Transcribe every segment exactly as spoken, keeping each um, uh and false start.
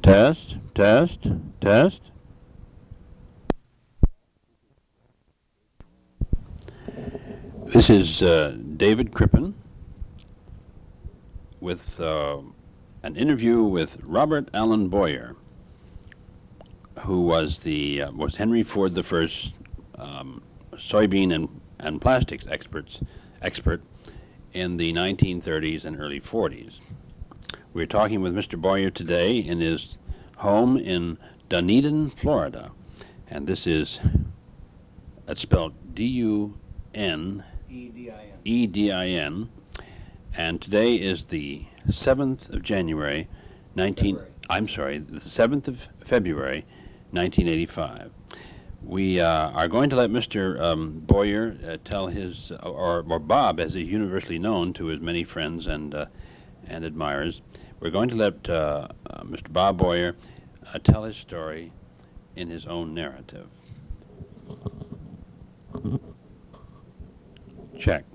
Test, test, test. This is uh, David Crippen with uh, an interview with Robert Allen Boyer, who was the uh, was Henry Ford the first um, soybean and, and plastics experts expert in the nineteen thirties and early forties. We're talking with Mister Boyer today in his home in Dunedin, Florida, and this is, that's spelled D U N E D I N. E D I N, and today is the seventh of January, nineteen. February. I'm sorry, the seventh of February, nineteen eighty-five. We uh, are going to let Mister Um, Boyer uh, tell his, or, or Bob, as he's universally known to his many friends and uh, and admirers. We're going to let uh, uh, Mister Bob Boyer uh, tell his story in his own narrative. Check.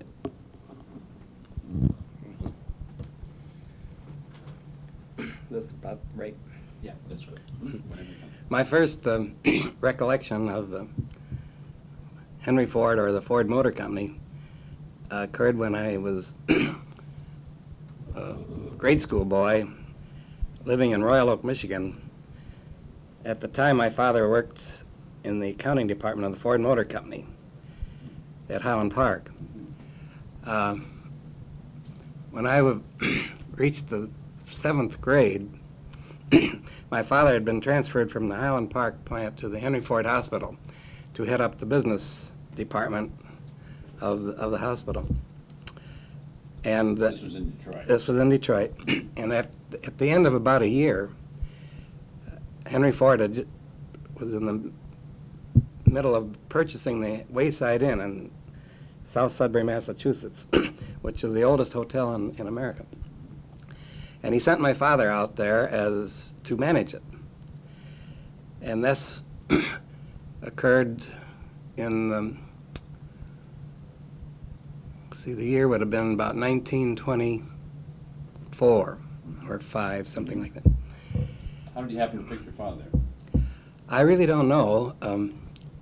This is about right. Yeah, that's right. My first um, recollection of uh, Henry Ford, or the Ford Motor Company, uh, occurred when I was a grade school boy living in Royal Oak, Michigan. At the time, my father worked in the accounting department of the Ford Motor Company at Highland Park. Uh, when I w- reached the seventh grade, my father had been transferred from the Highland Park plant to the Henry Ford Hospital to head up the business department of the, of the hospital. And uh, This was in Detroit. this was in Detroit. And at, at the end of about a year, Henry Ford had, ju- was in the middle of purchasing the Wayside Inn in South Sudbury, Massachusetts, which is the oldest hotel in, in America. And he sent my father out there as to manage it. And this occurred in, um, see, the year would have been about nineteen twenty-four or five, something like that. How did you happen to pick your father? I really don't know. Um,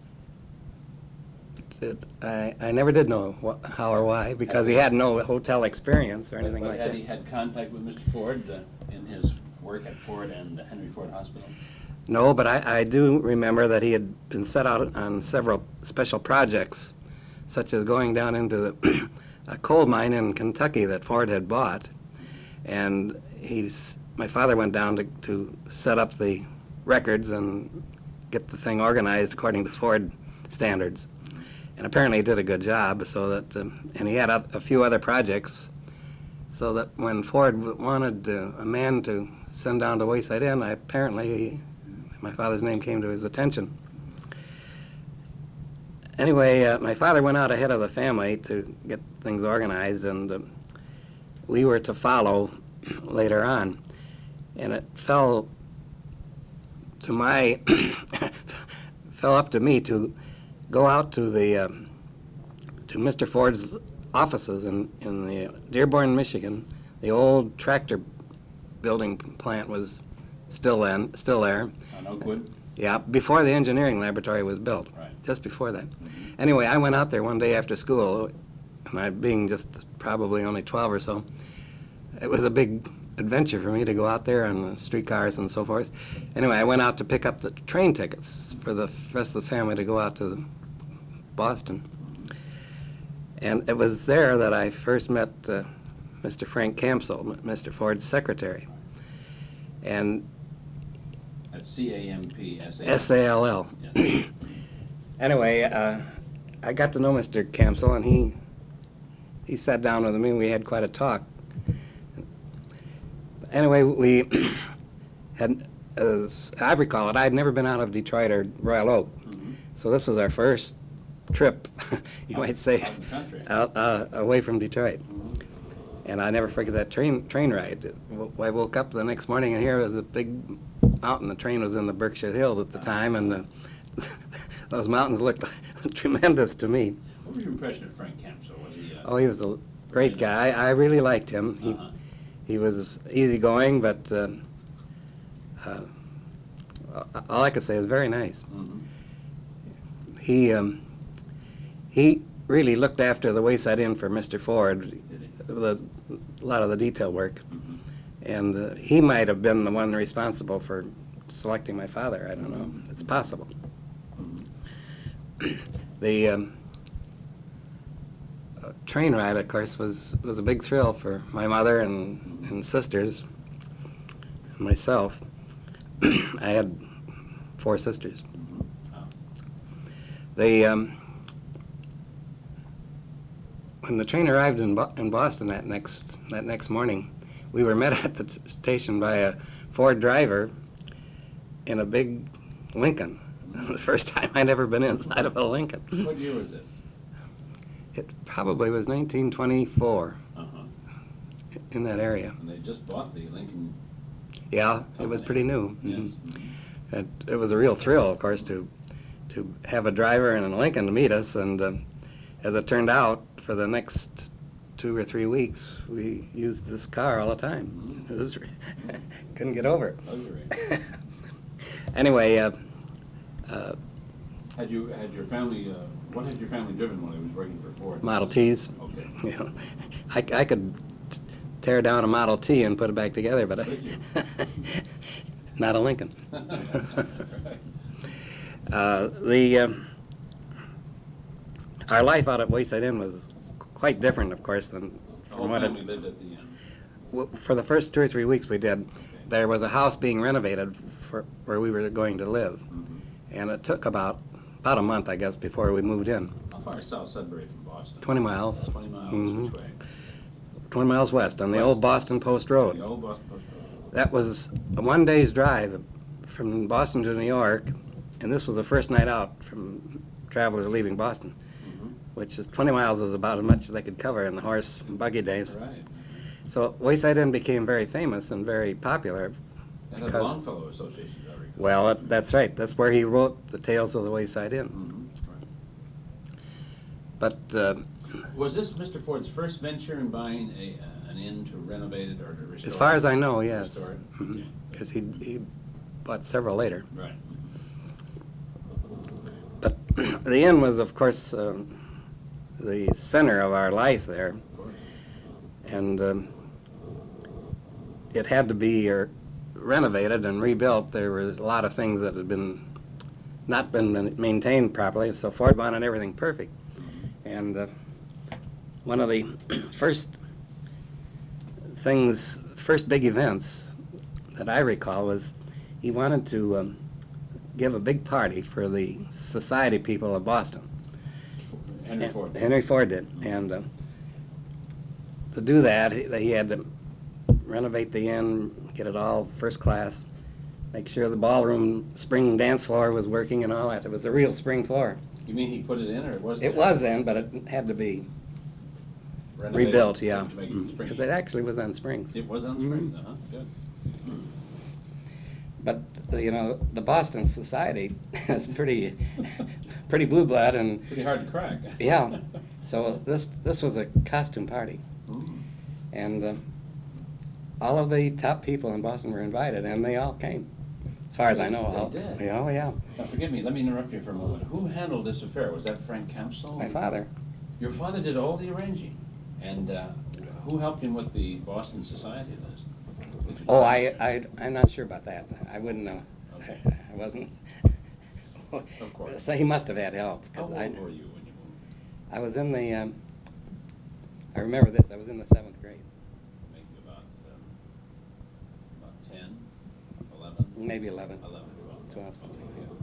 it, I, I never did know wh- how or why, because he had no hotel experience or anything But like had that. he had contact with Mister Ford uh, in his work at Ford and the Henry Ford Hospital? No, but I, I do remember that he had been set out on several special projects, such as going down into the a coal mine in Kentucky that Ford had bought. And he's, my father went down to, to set up the records and get the thing organized according to Ford standards. And apparently he did a good job, so that, um, and he had a, a few other projects, so that when Ford w- wanted uh, a man to send down to Wayside Inn, I apparently, he, my father's name came to his attention. Anyway, uh, my father went out ahead of the family to get things organized, and um, we were to follow later on. And it fell to my, fell up to me to go out to the, um, to Mister Ford's offices in, in the Dearborn, Michigan. The old tractor building plant was still then, still there. On Oakwood? Yeah, before the engineering laboratory was built. Right. Just before that. Anyway, I went out there one day after school, and I, being just probably only twelve or so, it was a big adventure for me to go out there on the streetcars and so forth. Anyway, I went out to pick up the train tickets for the rest of the family to go out to Boston. And it was there that I first met uh, Mister Frank Campsell, Mister Ford's secretary. And At C A M P S A. S A L L. Yes. Anyway, uh, I got to know Mister Campsell, and he he sat down with me, and we had quite a talk. Anyway, we had, as I recall it, I had never been out of Detroit or Royal Oak, Mhm. so this was our first trip, you Out- might say, out in the country. out, uh, away from Detroit. Mhm. And I never forget that train train ride. I woke up the next morning, and here was a big mountain. The train was in the Berkshire Hills at the time, and uh, those mountains looked tremendous to me. What was your impression of Frank Campsell? Was he? Uh, Oh, he was a great guy. I really liked him. He uh-huh. he was easygoing, but uh, uh, all I could say is very nice. Mm-hmm. He um, he really looked after the Wayside Inn for Mister Ford, Did he? the, a lot of the detail work, Mm-hmm. and uh, he might have been the one responsible for selecting my father. I don't know. It's possible. Mm-hmm. The um, uh, train ride, of course, was was a big thrill for my mother and, and sisters, and myself. I had four sisters. Mm-hmm. Oh. They, um, when the train arrived in, Bo in Boston that next that next morning, we were met at the t station by a Ford driver in a big Lincoln. The first time I'd ever been inside of a Lincoln. What year was this? It probably was nineteen twenty-four, Uh-huh. in that area. And they just bought the Lincoln. Yeah, it was Company. pretty new. Yes. Mhm. Mm-hmm. It, it was a real thrill, of course, to to have a driver in a Lincoln to meet us, and uh, as it turned out, for the next two or three weeks, we used this car all the time. Mhm. It was couldn't get over it. Luxury. Anyway, uh, uh, Had you, had your family, uh, what had your family driven when it was working for Ford? Model Ts. Okay. You know, I, I could t- tear down a Model T and put it back together, but I, Could you? not a Lincoln. Right. Uh, the um, our life out at Wayside Inn was quite different, of course, than The whole from what it. family lived at the inn. w- For the first two or three weeks we did, Okay. there was a house being renovated for where we were going to live, Mm-hmm. and it took about about a month, I guess, before we moved in. How far is South Sudbury from Boston? Twenty miles. Twenty miles, Mhm. which way? Twenty miles west on the West. old Boston Post The Road. old Boston Post Road. That was a one day's drive from Boston to New York, and this was the first night out from travelers leaving Boston, Mhm. which is twenty miles was about as much as they could cover in the horse and buggy days. Right. So Wayside Inn became very famous and very popular. It had a Because- Longfellow Association, I recall. Well, it- that's right. That's where he wrote the Tales of the Wayside Inn. Mhm. Right. But uh, Was this Mister Ford's first venture in buying a, uh, an inn to renovate it or to restore it? as far as I know, yes, Restore it? Mhm. Okay. because he he bought several later. Right. But the inn was, of course, um, the center of our life there, Of course. and um, it had to be uh, renovated and rebuilt. There were a lot of things that had been not been man- maintained properly, so Ford wanted everything perfect. And uh, one of the first things, first big events that I recall was he wanted to um, give a big party for the society people of Boston. Henry And- Ford. Henry Ford did. And uh, to do that, he, he had to renovate the inn, get it all first class, make sure the ballroom spring dance floor was working and all that. It was a real spring floor. You mean he put it in, or was it? It was then, but it had to be renovated rebuilt, yeah. To make it spring? Because it actually was on springs. It was on Mhm. springs, uh-huh, good. But, uh, you know, the Boston society is pretty, pretty blue blood, and Pretty hard to crack. yeah. So this this was a costume party, Mm. and uh, all of the top people in Boston were invited, and they all came, as far as I know. They all- did? Yeah, oh yeah. Now, forgive me, let me interrupt you for a moment. Who handled this affair? Was that Frank Capsule? My father. Your father did all the arranging. And uh, who helped him with the Boston Society list? Did you- Oh, I, I, I'm not sure about that. I wouldn't know. Okay. I wasn't. Of course. So he must have had help. How 'cause old I, were you when you moved? I was in the, um, I remember this, I was in the seventh grade, Maybe about, um, about ten, eleven? maybe eleven, eleven, twelve. twelve, something.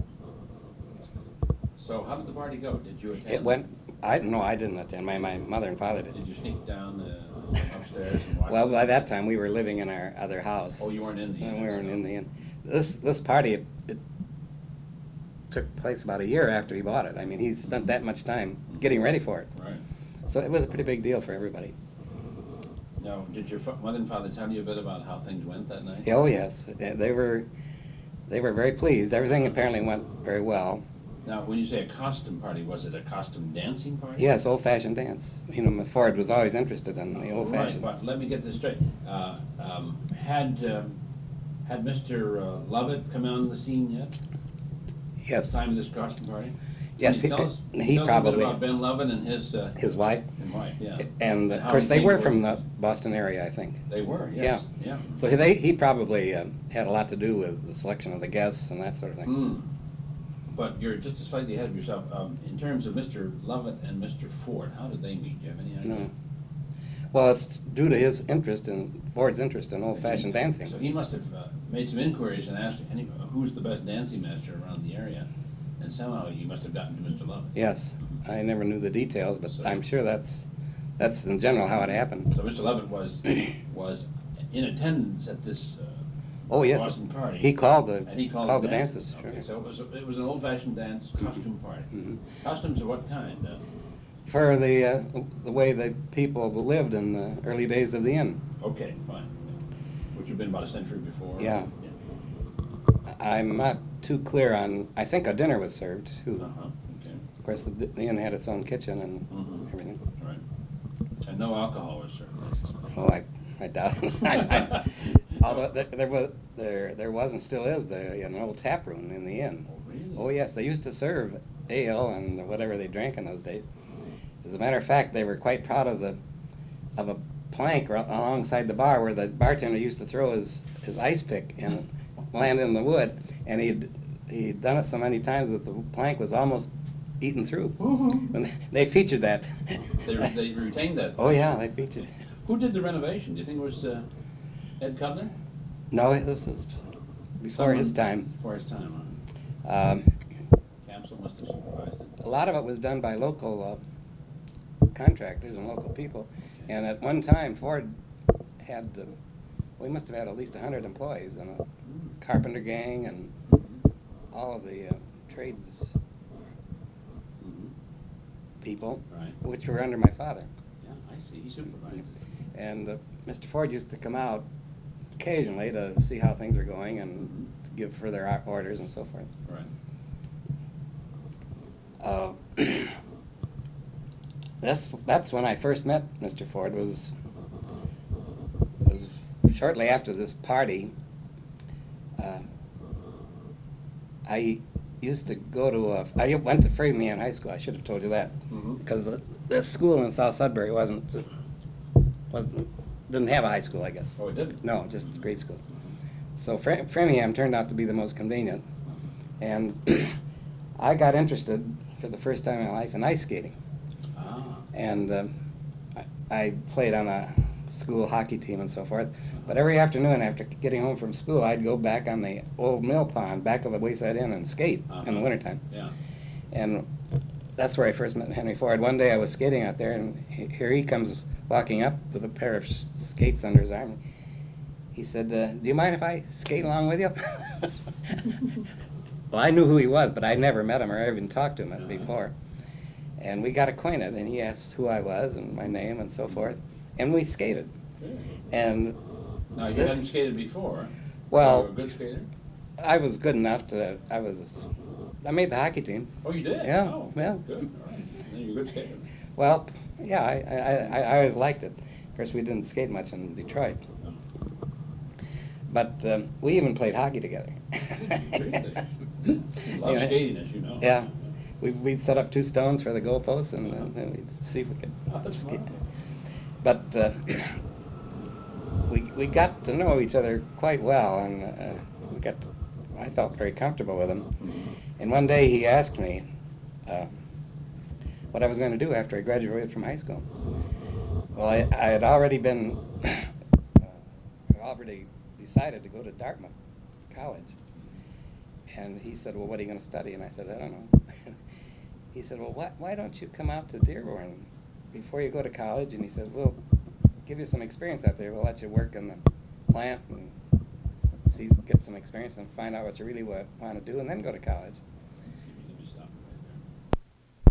So how did the party go? Did you attend? It went, I, no, I didn't attend, my, my mother and father did. Did you sneak down the upstairs and watch? Well, it? by that time, we were living in our other house. Oh, you weren't in the Uh, inn, We weren't so- in the inn. This, this party, it, it took place about a year after he bought it. I mean, he spent that much time getting ready for it. Right. So it was a pretty big deal for everybody. Now, did your fa- mother and father tell you a bit about how things went that night? Oh, yes, they they were, they were very pleased. Everything apparently went very well. Now, when you say a costume party, was it a costume dancing party? Yes, old-fashioned dance. You know, Ford was always interested in the Right, old-fashioned. but let me get this straight. Uh, um, Had, um, Had Mister uh, Lovett come on the scene yet? Yes. At the time of this costume party? Yes, Can he, you tell us, he tell us a bit probably, about Ben Lovett and his, uh, his wife. and wife, yeah. And of how course, he they came were to from it. the Boston area, I think. They were, yes. Yeah. So they, he probably uh, had a lot to do with the selection of the guests and that sort of thing. Mm. But you're just slightly ahead of yourself. Um, in terms of Mister Lovett and Mister Ford, how did they meet? Do you have any idea? No. Well, it's due to his interest in, Ford's interest in old-fashioned dancing. So he must have uh, made some inquiries and asked any, who's the best dancing master around the area, and somehow you must have gotten to Mister Lovett. Yes, I never knew the details, but So- I'm sure that's, that's in general how it happened. So Mister Lovett was was in attendance at this uh, Oh, yes, Boston party. he called the, and he called, called the the dances, Okay, sure. so it was a, it was an old-fashioned dance costume party. Mhm. Costumes of what kind? Uh, For the, uh, the way the people lived in the early days of the inn. okay, fine. Yeah. Which would have been about a century before. Yeah. I'm not too clear on, I think a dinner was served, too. Uh-huh. Okay. Of course, the, the inn had its own kitchen and Mhm. everything. Right. And no alcohol was served. Oh, I, I doubt. I, I, although there, there was, there, there was and still is the, an old tap room in the inn. Oh, really? Oh, yes, they used to serve ale and whatever they drank in those days. As a matter of fact, they were quite proud of the, of a plank ro- alongside the bar where the bartender used to throw his, his ice pick and land in the wood, and he'd, he'd done it so many times that the plank was almost eaten through. Woo-hoo. And they featured that. They, re- they retained that. Oh, yeah, they featured it. Who did the renovation? Do you think it was uh, Ed Cutler? No, this is before his time. Before his time, Um, huh? Capsule must have supervised it. a lot of it was done by local uh, contractors and local people. And at one time, Ford had, uh, we must have had at least a hundred employees and a carpenter gang and all of the uh, trades Mhm. people, Right. which were under my father. Yeah, I see. He supervised it. And uh, Mister Ford used to come out occasionally to see how things were going and Mhm. to give further o- orders and so forth. Right. Uh, that's that's when I first met Mister Ford. Was was shortly after this party. Uh, I used to go to a. I went to Framingham High School. I should have told you that Mhm. because the, the school in South Sudbury wasn't wasn't didn't have a high school, I guess. Oh, it didn't? No, just grade school. So Fra- Framingham turned out to be the most convenient, and I got interested for the first time in my life in ice skating. Ah. And um, I, I played on a school hockey team and so forth. But every afternoon after getting home from school, I'd go back on the old mill pond back of the Wayside Inn and skate in the Uh-huh. wintertime. Yeah. And that's where I first met Henry Ford. One day I was skating out there, and he, here he comes walking up with a pair of s- skates under his arm. He said, uh, "Do you mind if I skate along with you?" Well, I knew who he was, but I never met him or even talked to him Uh-huh. before. And we got acquainted, and he asked who I was and my name and so forth, and we skated. Good. And Now, you This- hadn't skated before. Well- You were a good skater? I was good enough to, I was, I made the hockey team. Oh, you did? Yeah, Oh, yeah. Good, all right. Then you're a good skater. Well, yeah, I, I, I, I always liked it. Of course, we didn't skate much in Detroit. But um, we even played hockey together. Really? You love Yeah. skating, as you know. Yeah. We, we'd set up two stones for the goalposts, and uh, then we'd see if we could Oh, that's skate. wonderful. But uh, we, we got to know each other quite well, and uh, we got to, I felt very comfortable with him. Mhm. And one day he asked me uh, what I was going to do after I graduated from high school. Well, I, I had already been, uh, already decided to go to Dartmouth College. And he said, "Well, what are you going to study?" And I said, "I don't know." He said, "Well, why, why don't you come out to Dearborn before you go to college?" And he said, "We'll give you some experience out there. We'll let you work in the plant and see, get some experience and find out what you really wa- want to do, and then go to college." Let me stop it right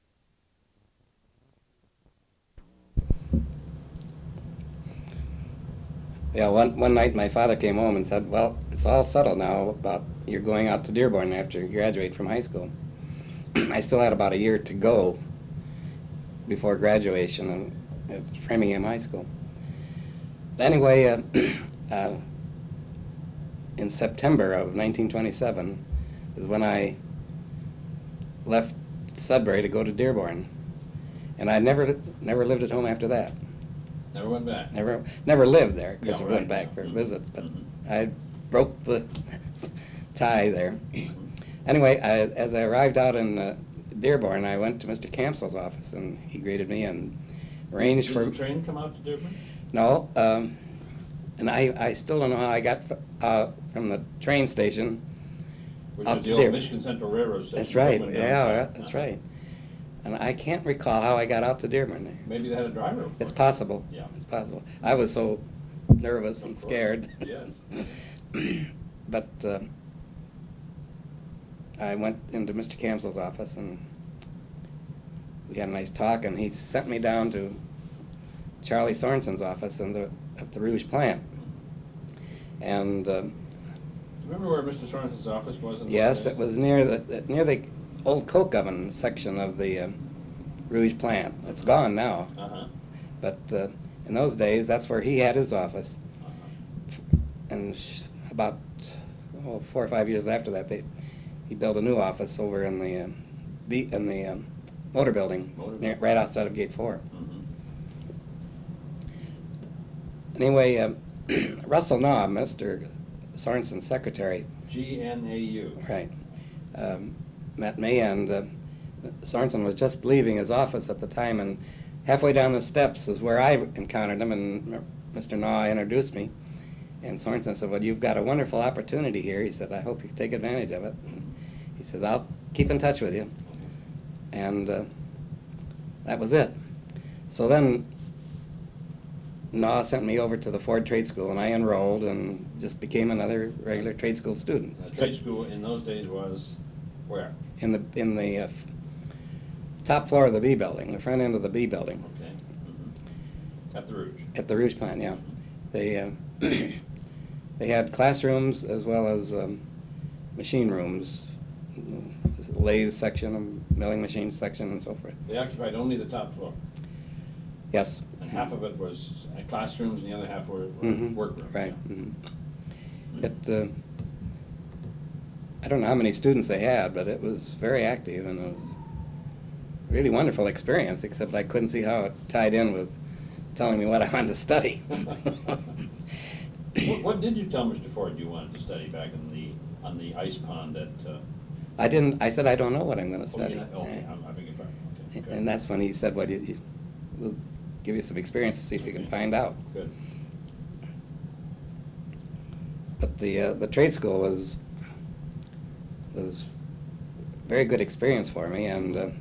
Yeah, one, one night my father came home and said, "Well, it's all settled now about you're going out to Dearborn after you graduate from high school." I still had about a year to go before graduation at Framingham High School. Anyway, uh, uh, in September of nineteen twenty-seven is when I left Sudbury to go to Dearborn. And I never never lived at home after that. Never went back. Never never lived there, because Yeah, I right, went back yeah. for Mhm. visits, but Mhm. I broke the tie there. Anyway, I, as I arrived out in uh, Dearborn, I went to Mister Campsell's office, and he greeted me and arranged Did for... the train come out to Dearborn? No, um, and I, I still don't know how I got f- uh, from the train station. Which Up is to the old Dearborn. Michigan Central Railroad station. That's right, Went down yeah, south. right, that's Uh-huh. right. And I can't recall how I got out to Dearborn there. Maybe they had a driver. for It's you. possible. Yeah. It's possible. I was so nervous Of and course. scared. Yes. But uh, I went into Mister Campsell's office, and we had a nice talk, and he sent me down to Charlie Sorensen's office in the, at the Rouge plant. And uh, Do you remember where Mister Sorensen's office was? In the yes, days? it was near the near the old coke oven section of the uh, Rouge plant. It's gone now, Uh-huh. but uh, in those days, that's where he had his office. Uh-huh. And sh- about oh, four or five years after that, they he built a new office over in the um, B, in the um, motor building, Motor near, building. right outside of Gate Four. Mhm. Anyway, um, Russell Knob, Mister Sorensen's secretary, G N A U. right, um, met me, and uh, Sorensen was just leaving his office at the time, and halfway down the steps is where I encountered him, and Mister Naw introduced me. And Sorensen said, well, you've got a wonderful opportunity here. He said, I hope you take advantage of it. And he says, I'll keep in touch with you. And uh, that was it. So then Naw sent me over to the Ford Trade School, and I enrolled and just became another regular trade school student. The trade school in those days was where? In the, in the uh, f- top floor of the B building, the front end of the B building, Okay. Mhm. At the Rouge. at the Rouge plant, yeah. They, uh, they had classrooms as well as um, machine rooms, lathe section, a milling machine section, and so forth. They occupied only the top floor, Yes. and half of it was uh, classrooms, and the other half were, were Mhm. workrooms. Right. yeah. Mhm. It, uh, I don't know how many students they had, but it was very active, and it was a really wonderful experience, except I couldn't see how it tied in with telling me what I wanted to study. What, what did you tell Mister Ford you wanted to study back in the on the ice pond at? Uh, I didn't, I said, I don't know what I'm going to oh, study. yeah, okay, I'm, I beg your pardon. Okay, good. And that's when he said, well, you, you, we'll give you some experience to see if you can find out. Good. But the, uh, the trade school was, was a very good experience for me, and uh,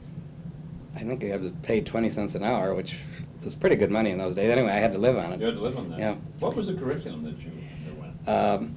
I think I was paid twenty cents an hour, which was pretty good money in those days. Anyway, I had to live on You it. had to live on that. Yeah. What was the curriculum that you underwent? Um,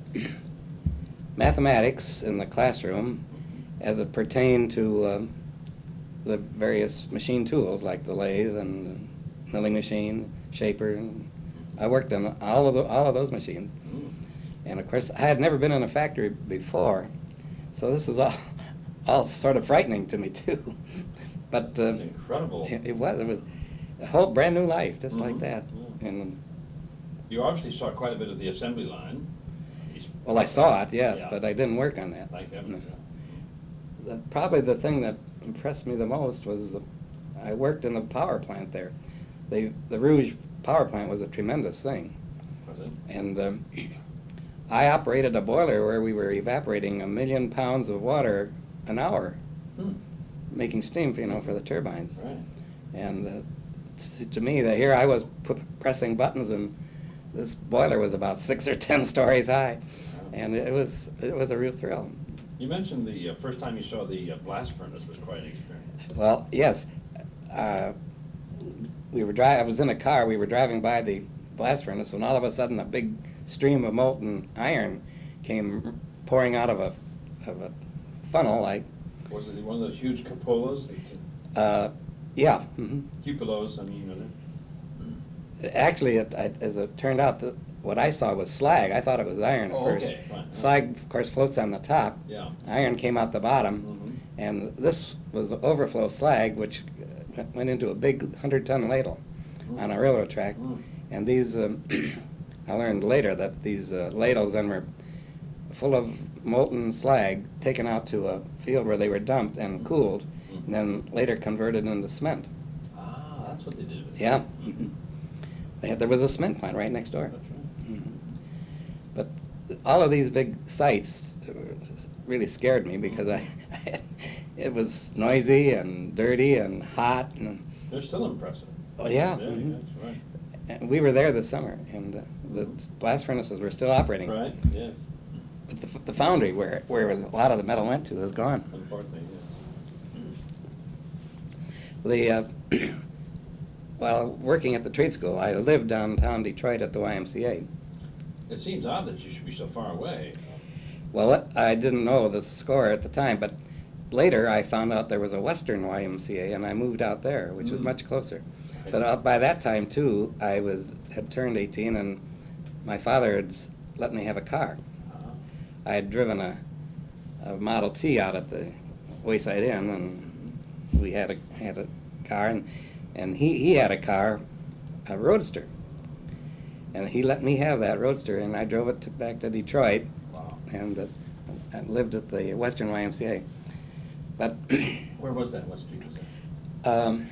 mathematics in the classroom as it pertained to um, the various machine tools like the lathe and the milling machine, shaper. And I worked on all of, the, all of those machines. Mm. And of course, I had never been in a factory before, so this was all, all sort of frightening to me too. But uh, It's incredible. it, it was it was a whole brand new life, just like Mhm. that. Yeah. And You obviously saw quite a bit of the assembly line. well, I saw it, yes, Yeah. but I didn't work on that. Like that. No. The, probably the thing that impressed me the most was the, I worked in the power plant there. They, the Rouge power plant was a tremendous thing. Was it? And um, I operated a boiler where we were evaporating a million pounds of water an hour, Hmm. making steam, you know, for the turbines. Right. And uh, t- to me, that here I was pu- pressing buttons, and this boiler was about six or ten stories high, and it was it was a real thrill. You mentioned the uh, first time you saw the uh, blast furnace was quite an experience. Well, yes, uh, we were dri- I was in a car. We were driving by the blast furnace, and all of a sudden, a big stream of molten iron came pouring out of a of a funnel, like Was it one of those huge cupolas? That, uh, yeah. hmm cupolas, I mean, you know, Actually, it, I, as it turned out, the, what I saw was slag. I thought it was iron at Oh, first. okay, fine. Slag, of course, floats on the top. yeah. Iron came out the bottom, Mhm. and this was overflow slag, which uh, went into a big hundred-ton ladle on a railroad track. Mm. And these, um, I learned later that these uh, ladles then were full of molten slag taken out to a field where they were dumped and cooled, Mhm. and then later converted into cement. Ah, that's what they did. with it. Yeah. Mhm. They had, there was a cement plant right next door. That's right. Mhm. But all of these big sites uh, really scared me because I, it was noisy and dirty and hot. And, They're still impressive. oh, yeah. Yeah, Mhm. that's right. And we were there this summer, and uh, the blast furnaces were still operating. Right, yes. But the, the foundry where, where a lot of the metal went to is gone. Unfortunately, yes. The, uh, while working at the trade school, I lived downtown Detroit at the Y M C A. It seems odd that you should be so far away. Well, I didn't know the score at the time, but later I found out there was a Western Y M C A, and I moved out there, which was Mm. much closer. But uh, by that time, too, I was had turned eighteen, and my father had s- let me have a car. Uh-huh. I had driven a, a Model T out at the Wayside Inn, and we had a had a car, and, and he, he had a car, a Roadster. And he let me have that Roadster, and I drove it to, back to Detroit, Wow. and uh, I lived at the Western Y M C A. But Where was that? What street was that? um,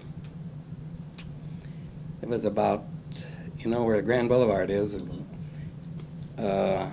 it was about, you know, where Grand Boulevard is. Mhm. Uh,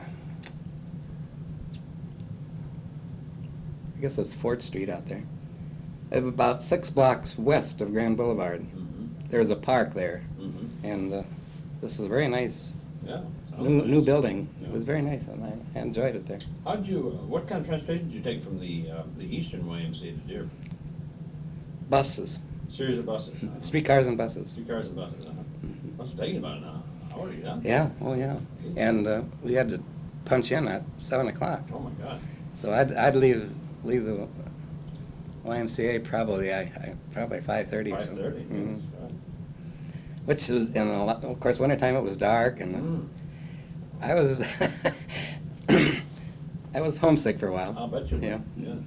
I guess it's Fourth Street out there. It was about six blocks west of Grand Boulevard. Mhm. There's a park there, Mhm. and uh, this is a very nice Yeah. sounds new nice. new building. Yeah. It was very nice, and I, I enjoyed it there. How'd you, uh, what kind of transportation did you take from the, uh, the Eastern Y M C A to Dearborn? Buses, Series of buses? uh-huh. streetcars and buses. Streetcars and buses, uh-huh. Mhm. Must have taken about an hour, hour to get out. Yeah, oh yeah. And uh, we had to punch in at seven o'clock. Oh, my God. So I'd, I'd leave leave the Y M C A probably I, I probably five thirty. Five thirty, Mhm. yes, right. Which was in a lot, of course wintertime it was dark, and uh, Mm. I was I was homesick for a while. I'll bet you Yeah. would, yeah.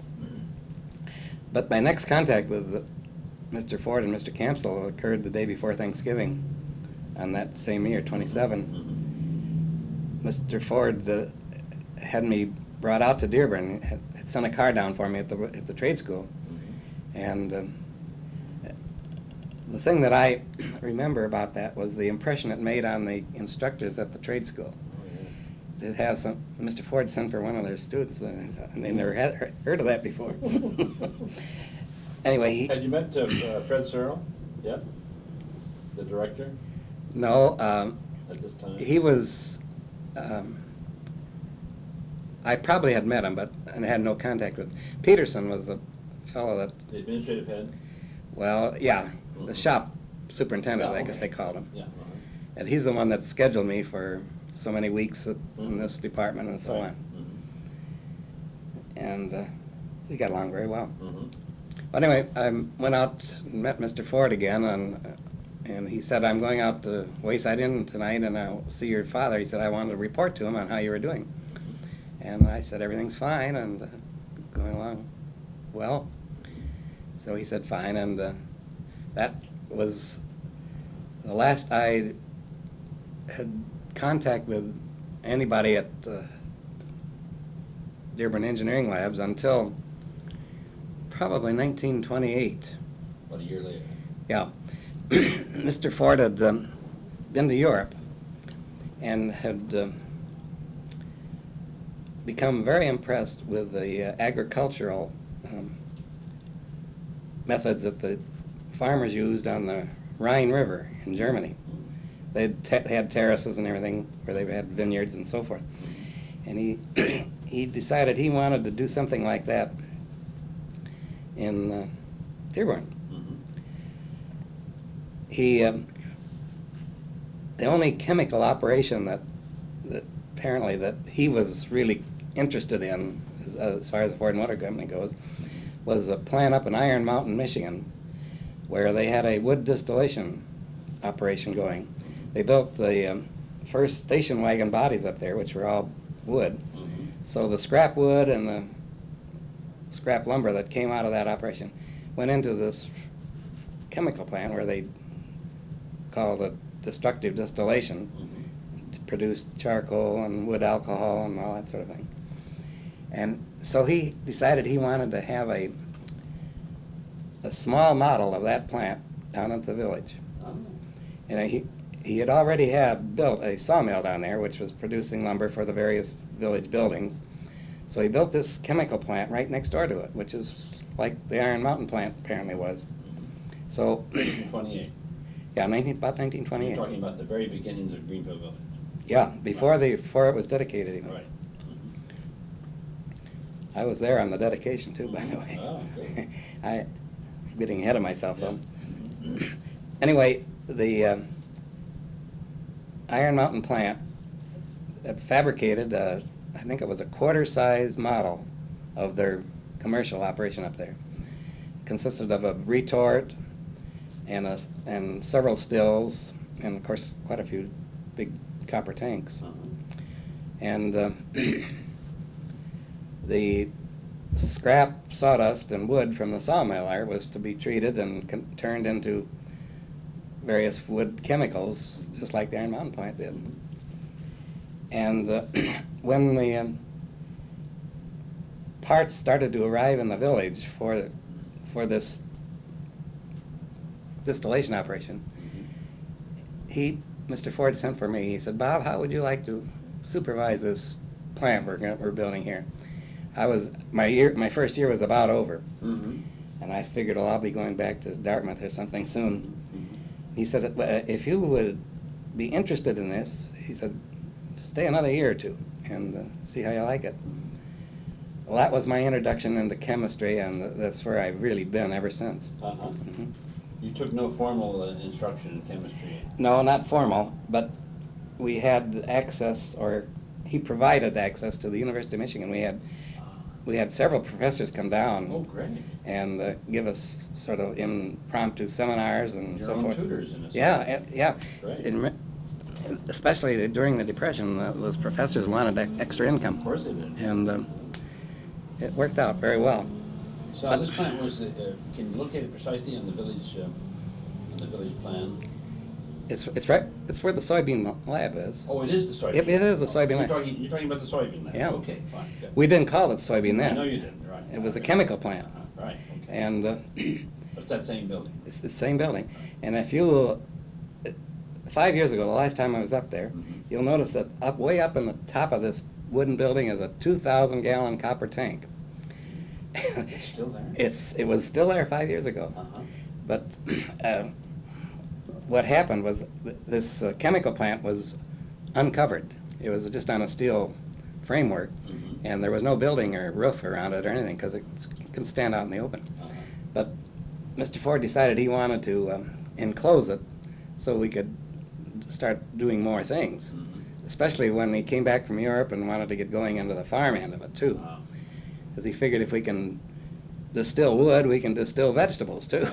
But my next contact with Mister Ford and Mister Campsell occurred the day before Thanksgiving, on that same year, twenty-seven. Mhm. Mister Ford uh, had me brought out to Dearborn, had, had sent a car down for me at the at the trade school, Mhm. and um, the thing that I remember about that was the impression it made on the instructors at the trade school. Oh, To have some, Mister Ford sent for one of their students, uh, and they never had heard of that before. Anyway, he, Had you met uh, uh, Fred Searle yet? The director no, um, at this time? he was. Um, I probably had met him, but and had no contact with. Peterson was the fellow that. The administrative head? Well, yeah, the Mhm. shop superintendent, Yeah, I guess okay. they called him. Yeah. uh-huh. And he's the one that scheduled me for so many weeks at, in Mhm. this department and so Right. on. Mhm. And uh, we got along very well. Mhm. But anyway, I went out and met Mister Ford again, and, and he said, I'm going out to Wayside Inn tonight, and I'll see your father. He said, I wanted to report to him on how you were doing. And I said, everything's fine, and uh, going along well. So he said, fine, and uh, that was the last I had contact with anybody at uh, Dearborn Engineering Labs until probably nineteen twenty-eight. About a year later. Yeah. Mister Ford had um, been to Europe and had um, become very impressed with the uh, agricultural um, methods that the farmers used on the Rhine River in Germany. They had terraces and everything where they had vineyards and so forth. And he he decided he wanted to do something like that in uh, Dearborn. Mhm. He um, the only chemical operation that that apparently that he was really interested in, as, as far as the Ford Motor Company goes, was a plant up in Iron Mountain, Michigan, where they had a wood distillation operation going. They built the um, first station wagon bodies up there, which were all wood. Mhm. So the scrap wood and the scrap lumber that came out of that operation went into this chemical plant where they called it destructive distillation Mhm. to produced charcoal and wood alcohol and all that sort of thing. And so he decided he wanted to have a, a small model of that plant down at the village. Oh. And he, he had already had built a sawmill down there, which was producing lumber for the various village buildings. So he built this chemical plant right next door to it, which is like the Iron Mountain plant apparently was. So, nineteen twenty-eight. yeah, nineteen, about nineteen twenty-eight. You're talking about the very beginnings of Greenville Village. Yeah, before the before it was dedicated even. Right. I was there on the dedication too, by the way. Oh, good. I, getting ahead of myself though. Anyway, the uh, Iron Mountain plant uh, fabricated, uh, I think it was a quarter-size model of their commercial operation up there. Consisted of a retort and a, and several stills, and of course quite a few big copper tanks. Uh-huh. And uh, the scrap sawdust and wood from the sawmill there was to be treated and con turned into various wood chemicals, just like the Iron Mountain plant did. And uh, when the um, parts started to arrive in the village for for this distillation operation, he, Mister Ford, sent for me. He said, "Bob, how would you like to supervise this plant we're gonna, we're building here?" I was my year my first year was about over, Mm-hmm. and I figured, well, I'll be going back to Dartmouth or something soon. Mm-hmm. He said, "Well, if you would be interested in this," he said, "stay another year or two and uh, see how you like it." Well, that was my introduction into chemistry, and that's where I've really been ever since. Uh-huh. hmm You took no formal uh, instruction in chemistry. No, not formal, but we had access, or he provided access to the University of Michigan. We had we had several professors come down Oh, great. and uh, give us sort of impromptu seminars and Your so own forth. tutors, in a sense. Yeah, eh, yeah. Great. In re- especially during the Depression, uh, those professors wanted e- extra income. Of course they did. And um, it worked out very well. So this plant was, uh, can you locate it precisely on the village, uh, on the village plan? It's it's right. It's where the soybean lab is. Oh, it is the soybean. It- it is the Oh, soybean You're lab. talking, you're talking about the soybean lab? Yeah. Okay, fine, good. We didn't call it soybean then. No, you didn't, right. It was a Okay. chemical plant, Uh-huh, right, okay. and uh, But it's that same building? it's the same building. And if you, uh, five years ago, the last time I was up there, Mhm. you'll notice that up way up in the top of this wooden building is a two thousand gallon copper tank. It's still there? It's it was still there five years ago. Uh-huh. But uh, what happened was th this uh, chemical plant was uncovered. It was just on a steel framework, Mhm. and there was no building or roof around it or anything because it, it can stand out in the open. Uh-huh. But Mister Ford decided he wanted to um, enclose it so we could start doing more things, Mhm. especially when he came back from Europe and wanted to get going into the farm end of it too. Wow. Because he figured if we can distill wood, we can distill vegetables too.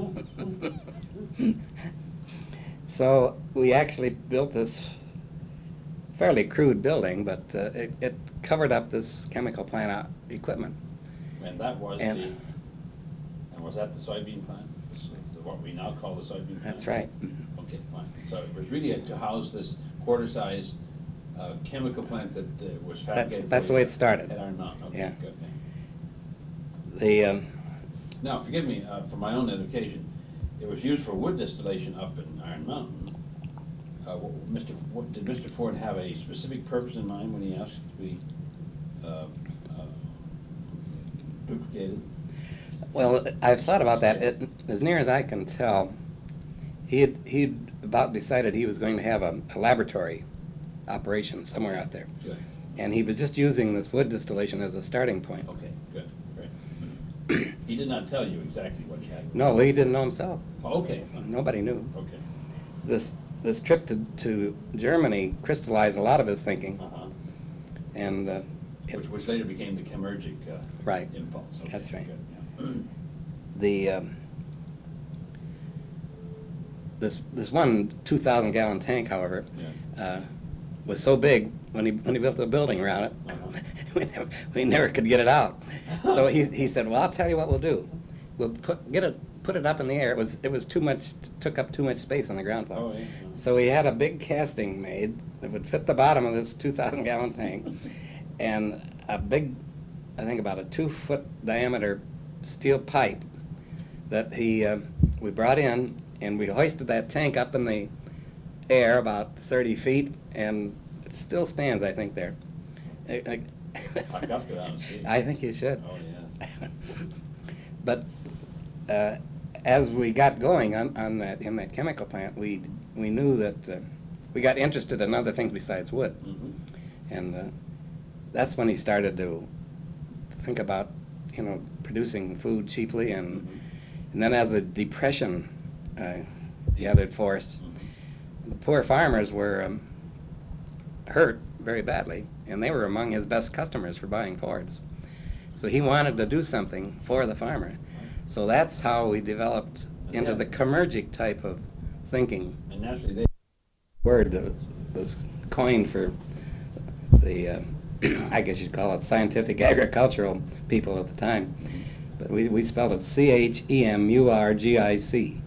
So we actually built this fairly crude building, but uh, it, it covered up this chemical plant out equipment. And that was the, And- and was that the soybean plant? This- the- What we now call the soybean plant? That's right. Okay, fine. So it was really to house this quarter-size uh, chemical plant that uh, was fabricated. that's for the way you it started. At Iron Mountain, okay, Yeah. good. The um, Now, forgive me, uh, for my own education, it was used for wood distillation up in Iron Mountain. Uh, wh- Mister F- what- Did Mister Ford have a specific purpose in mind when he asked to be uh, uh, duplicated? well, I've thought about that. It, as near as I can tell, he had he'd about decided he was going to have a, a laboratory operation somewhere out there, Good. and he was just using this wood distillation as a starting point. Okay, good, great. He did not tell you exactly what he had? No, he didn't know himself. Oh, okay, fine. Nobody knew. Okay. This this trip to, to Germany crystallized a lot of his thinking, Uh-huh. and uh, it, Which, which later became the Chemergic uh, Right. impulse. Okay, That's right. good, yeah. the um, this this one two thousand gallon tank, however, Yeah. uh, was so big when he when he built the building around it, Uh-huh. we, never, we never could get it out. So he he said, "Well, I'll tell you what we'll do. We'll put get it put it up in the air. It was it was too much, took up too much space on the ground floor. Oh, yeah. So we had a big casting made that would fit the bottom of this two thousand gallon tank, and a big, I think about a two foot diameter steel pipe that he uh, we brought in, and we hoisted that tank up in the air about thirty feet, and it still stands, I think, there. I, I, I've got to go down and see. I think you should. Oh, yes. But uh, as we got going on, on that in that chemical plant, we we knew that uh, we got interested in other things besides wood, Mm-hmm. and uh, that's when he started to think about, you know, producing food cheaply, and Mm-hmm. and then as the Depression uh, gathered force, Mm-hmm. the poor farmers were um, hurt very badly, and they were among his best customers for buying Fords. So he wanted to do something for the farmer. So that's how we developed into the Comergic type of thinking. And naturally, they Word that was coined for the, uh, I guess you'd call it scientific agricultural people at the time. But we, we spelled it C H E M U R G I C.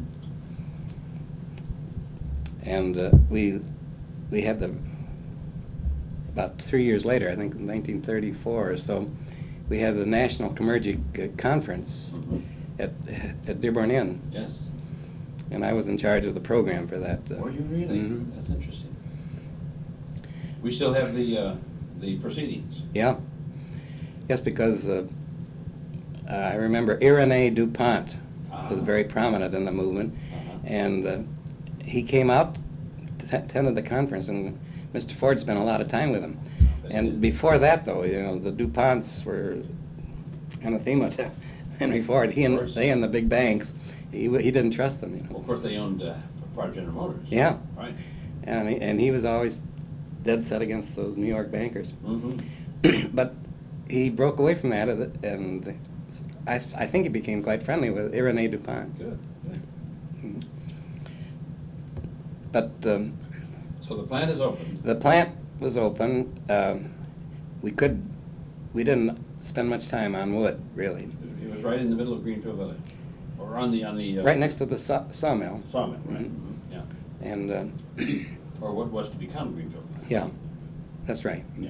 And uh, we we had the, about three years later, I think nineteen thirty-four or so, we had the National Comergic uh, Conference Mhm. at, at Dearborn Inn, Yes. and I was in charge of the program for that. Uh, Were you really? Mhm. That's interesting. We still have the uh, the proceedings. Yeah. Yes, because uh, uh, I remember Irénée DuPont was Ah. very prominent in the movement, Uh-huh. and uh, he came out to attend the conference, and Mister Ford spent a lot of time with him. And before that, though, you know, the DuPonts were anathema to Henry Ford. He and Of course. they and the big banks, he w- he didn't trust them, you Well, know. of course, they owned uh, part of General Motors. Yeah. Right. And he, and he was always dead set against those New York bankers. Mm-hmm. But he broke away from that, uh, and I, s- I think he became quite friendly with Irénée DuPont. Good. Good. But um, So the plant is open. the plant was open. Um, we could, we didn't spend much time on wood, really. It was right in the middle of Greenfield Village, or on the on the uh, Right next to the saw- sawmill. sawmill, right? Mhm. Mhm. Yeah. And, um, Or what was to become Greenfield Village. yeah, that's right. Yeah.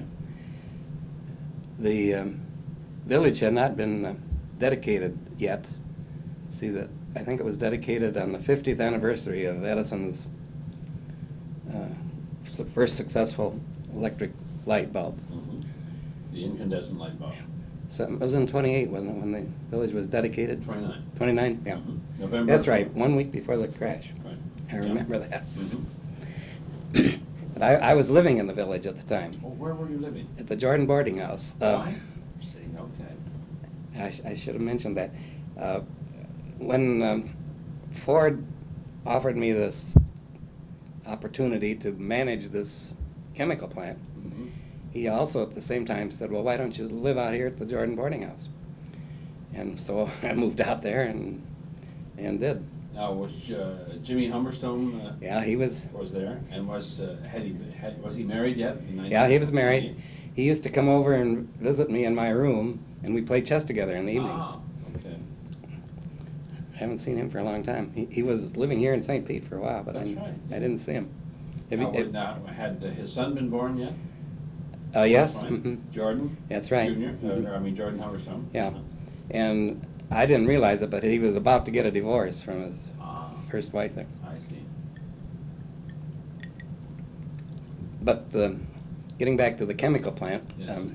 The um, village had not been uh, dedicated yet. See, that I think it was dedicated on the fiftieth anniversary of Edison's uh, s- first successful electric light bulb. Mhm. The incandescent light bulb. So it was in twenty-eight, wasn't it, when the village was dedicated? Twenty-nine. twenty-nine, yeah. Mhm. November. That's right, one week before the crash. Right. I Yeah. remember that. Mhm. But I, I was living in the village at the time, Well, where were you living? at the Jordan boarding house. Uh, Why? See, okay. I, sh- I should have mentioned that. Uh, when um, Ford offered me this opportunity to manage this chemical plant, Mhm. he also at the same time said, well, why don't you live out here at the Jordan boarding house? And so I moved out there and and did. Now, was uh, Jimmy Humberstone uh, Yeah, he was, was there, and was uh, had he had, was he married yet? in yeah, he was nineteen married. He used to come over and visit me in my room, and we played chess together in the evenings. Ah, okay. I haven't seen him for a long time. He, he was living here in Saint Pete for a while, but I, That's right. I didn't see him. Have Now, you- have- now, had uh, his son been born yet? Uh, yes. Right? Mhm. Jordan? That's right. Junior, Mhm. uh, or, I mean Jordan Humberstone? Yeah. Uh-huh. And I didn't realize it, but he was about to get a divorce from his Ah, first wife there. I see. But um, getting back to the chemical plant, Yes. um,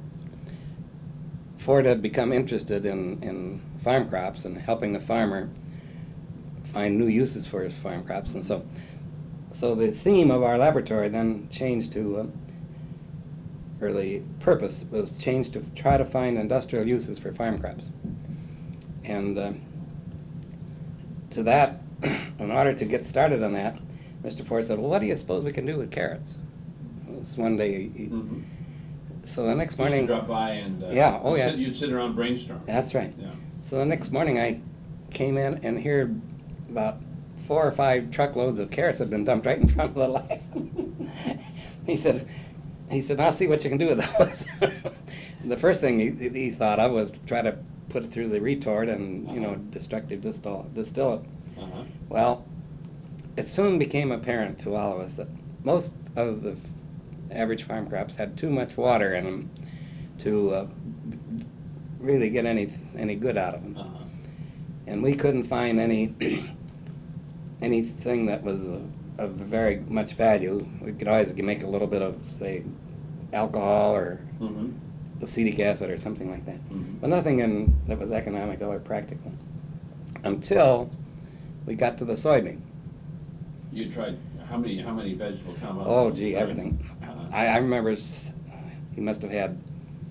Ford had become interested in, in farm crops and helping the farmer find new uses for his farm crops. And so, so the theme of our laboratory then changed to, um, or the purpose was changed to try to find industrial uses for farm crops. And uh, to that, in order to get started on that, Mister Ford said, well, what do you suppose we can do with carrots? It was one day, he, Mhm. so the next Used to morning, drop by and uh, Yeah, oh, you'd yeah. sit- you'd sit around brainstorm. that's right. Yeah. So the next morning I came in and here about four or five truckloads of carrots had been dumped right in front of the light. He said, he said, I'll see what you can do with those. The first thing he, he thought of was try to put it through the retort and, you know, Uh-huh. destructive distill, distill it. Uh-huh. Well, it soon became apparent to all of us that most of the average farm crops had too much water in them to uh, really get any any good out of them. Uh-huh. And we couldn't find any anything that was uh, of very much value. We could always make a little bit of, say, alcohol or Mm-hmm. acetic acid or something like that, Mhm. but nothing in that was economical or practical until we got to the soybean. You tried, how many, how many vegetable compounds? Oh, gee, Right. everything. Uh-huh. I, I remember s- he must have had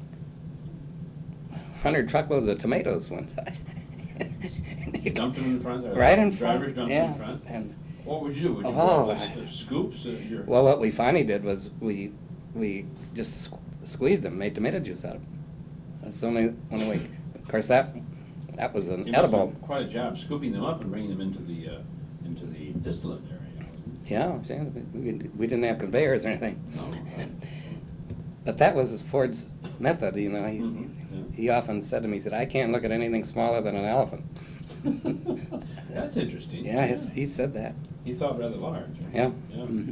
hundred truckloads of tomatoes one time. You dumped them in front? or Right in front. Drivers dumped yeah. them in front? And What would you do? Would you Oh, go I- with scoops? uh, your- well, what we finally did was we we just squ- squeezed them, made tomato juice out of them. That's the only only way. Of course, that that was an You must have edible. done quite a job scooping them up and bringing them into the, uh, into the distillate area. Yeah, see, we, we didn't have conveyors or anything. No. But that was Ford's method, you know. He, Mhm, yeah. he often said to me, he said, "I can't look at anything smaller than an elephant." That's interesting. Yeah, his, he said that. He thought rather large. right? Yeah. Yeah. Mhm.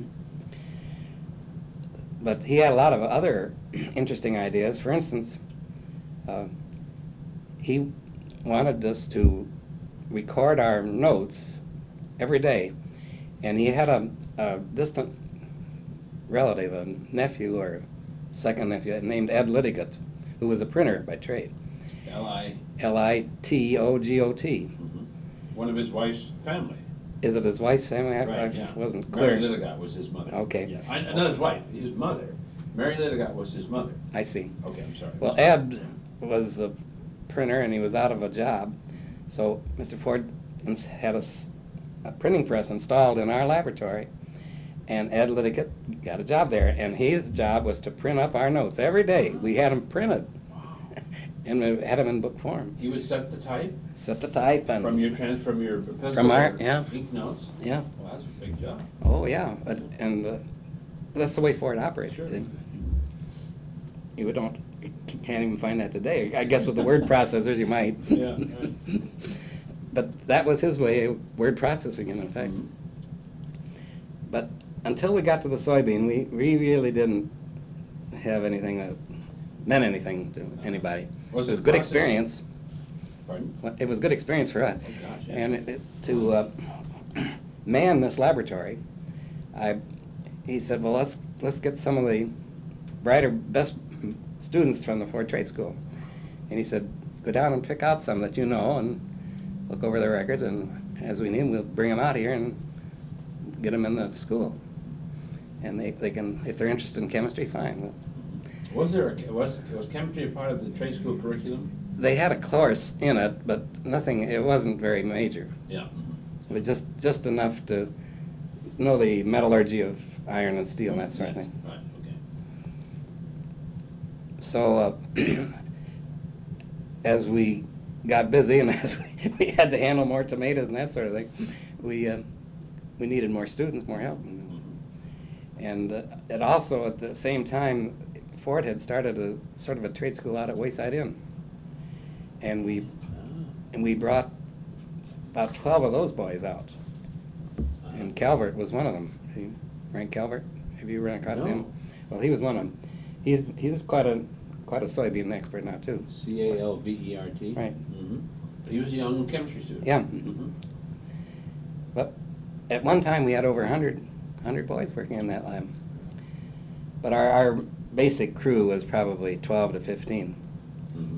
But he had a lot of other interesting ideas. For instance, uh, he wanted us to record our notes every day, and he had a, a distant relative, a nephew or second nephew, named Ed Litigot, who was a printer by trade. L I. L I T O G O T. Mhm. One of his wife's family. Is it his wife's family? I, I Right, yeah. wasn't clear. Mary Littlegott was his mother. Okay. Yeah. I, not his wife, his mother. Mary Littlegott was his mother. I see. Okay, I'm sorry. Well, Ed was a printer and he was out of a job, so Mister Ford ins- had a, s- a printing press installed in our laboratory, and Ed Litigot got a job there, and his job was to print up our notes every day. We had them printed, Wow. and we had them in book form. He would set the type Set the type and from your trans, from your pencil. From our- or yeah. Ink notes? yeah, Well, that's a big job. oh yeah, but, and uh, that's the way Ford operated. Sure. You don't, you can't even find that today. I guess with the word processors you might. Yeah, right. But that was his way of word processing in effect. Mhm. But until we got to the soybean, we, we really didn't have anything that meant anything to anybody. Was it was it good processing? experience. Pardon? Well, it was good experience for us. Oh, gosh, yeah. And it, it, to uh, man this laboratory, I, he said, well, let's let's get some of the brighter, best students from the Ford Trade School. And he said, go down and pick out some that you know and look over their records, and as we need them, we'll bring them out here and get them in the school. And they, they can, if they're interested in chemistry, fine. Was there, a- was, was chemistry a part of the trade school curriculum? They had a course in it, but nothing, it wasn't very major. Yeah. It was just, just enough to know the metallurgy of iron and steel and that sort of Yes, thing. Right, okay. So, uh, as we got busy and as we, we had to handle more tomatoes and that sort of thing, we, uh, we needed more students, more help. Mhm. And uh, it also, at the same time, Ford had started a sort of a trade school out at Wayside Inn. And we, Ah. and we brought about twelve of those boys out. And Calvert was one of them. He- Frank Calvert, have you run across him? No. Well, he was one of them. He's, he's quite a, quite a soybean expert now, too. C A L V E R T? Right. Mhm. He was a young chemistry student? Yeah. Mhm. But at one time, we had over a hundred, hundred boys working in that lab. But our, our basic crew was probably twelve to fifteen. Mhm.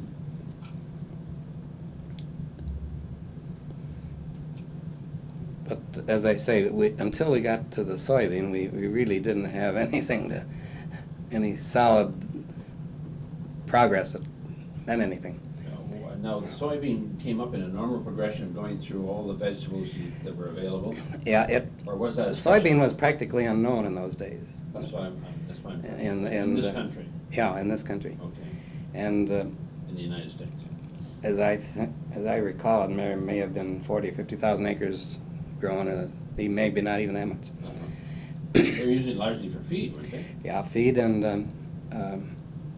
But as I say, we, until we got to the soybean, we, we really didn't have anything to, any solid progress that meant anything. Now, Now, the soybean came up in a normal progression of going through all the vegetables you- that were available? Yeah, it, Or was that a special- soybean was practically unknown in those days. That's why I'm, that's why I'm. In- In in this the- country? Yeah, in this country. Okay, And uh, in the United States. as I, th- as I recall, it may, may have been forty or fifty thousand acres growing, uh, maybe not even that much. Uh-huh. They were using it largely for feed, weren't they? Yeah, feed and um, um,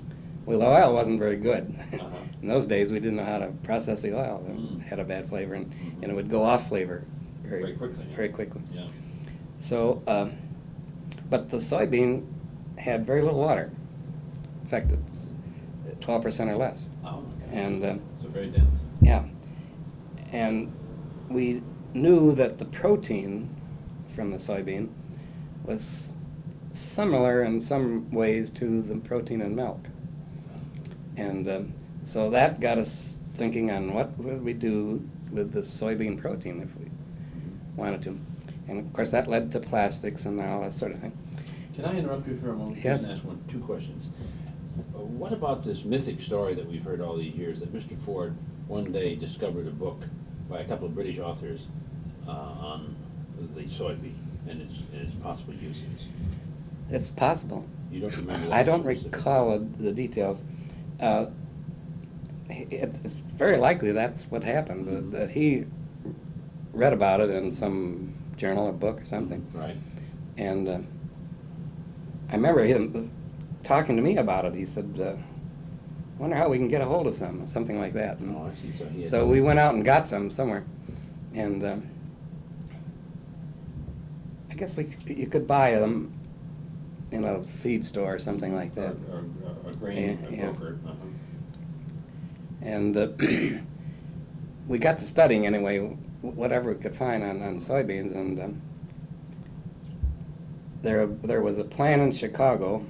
Well, the oil wasn't very good. Uh-huh. In those days, we didn't know how to process the oil. It Mm. had a bad flavor, and, Mhm. and it would go off flavor very, Very quickly, yeah. Very quickly. Yeah. So, um, but the soybean had very little water. In fact, it's twelve percent or less. Oh, okay. And uh, So very dense. yeah, and we knew that the protein from the soybean was similar in some ways to the protein in milk. And um, so that got us thinking on what would we do with the soybean protein if we wanted to. And of course that led to plastics and all that sort of thing. Can I interrupt you for a moment? Yes. And ask one, two questions. Uh, what about this mythic story that we've heard all these years, that Mister Ford one day discovered a book by a couple of British authors uh, on the soybean and its, and its possible uses? It's possible. You don't remember that? I don't specifically? recall the, the details. Uh, it, it's very likely that's what happened, Mhm. that, that he read about it in some journal or book or something. Right. And uh, I remember him talking to me about it. He said, uh, wonder how we can get a hold of some, something like that. And Oh, I see. So he had- so we went out and got some somewhere. And um, I guess we c- you could buy them in a feed store or something like that. Or, or, or a grain Yeah, yeah. broker. Uh-huh. And uh, we got to studying anyway, wh- whatever we could find on, on soybeans. And um, there, there was a plant in Chicago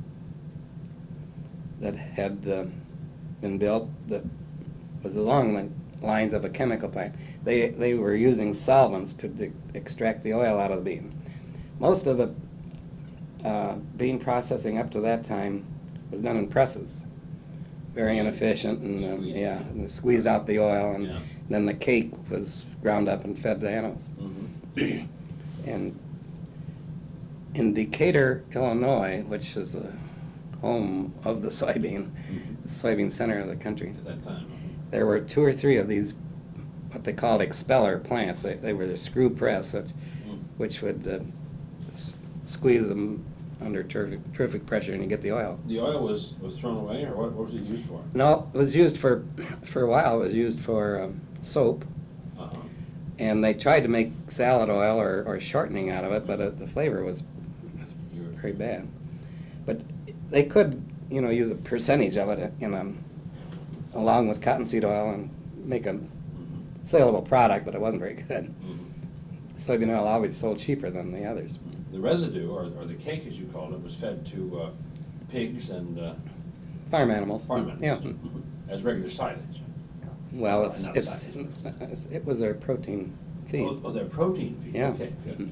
that had uh, been built that was along the lines of a chemical plant. They, they were using solvents to de- extract the oil out of the bean. Most of the uh, bean processing up to that time was done in presses. Very inefficient, and um, Squeeze. yeah, and they squeezed out the oil, and Yeah. then the cake was ground up and fed to animals. Mhm. And in Decatur, Illinois, which is the home of the soybean, Mhm. the soybean center of the country, At that time. uh-huh. there were two or three of these, what they called expeller plants. They, they were the screw press, which, Mm. which would uh, s- squeeze them under terrific, terrific pressure and you get the oil. The oil was, was thrown away, or what, what was it used for? No, it was used for, for a while, it was used for um, soap. Uh-huh. And they tried to make salad oil or, or shortening out of it, but uh, the flavor was, was You're- very bad. But they could, you know, use a percentage of it in a, along with cottonseed oil and make a Mhm. saleable product, but it wasn't very good. Mhm. Soybean oil always sold cheaper than the others. The residue, or, or the cake as you called it, was fed to uh, pigs and uh, Farm animals. farm Yeah. animals. Mhm. As regular silage. Well, Uh, it's, not it's, silage. it's- it was their protein feed. Oh, oh, they're protein feed. Yeah. Okay, good.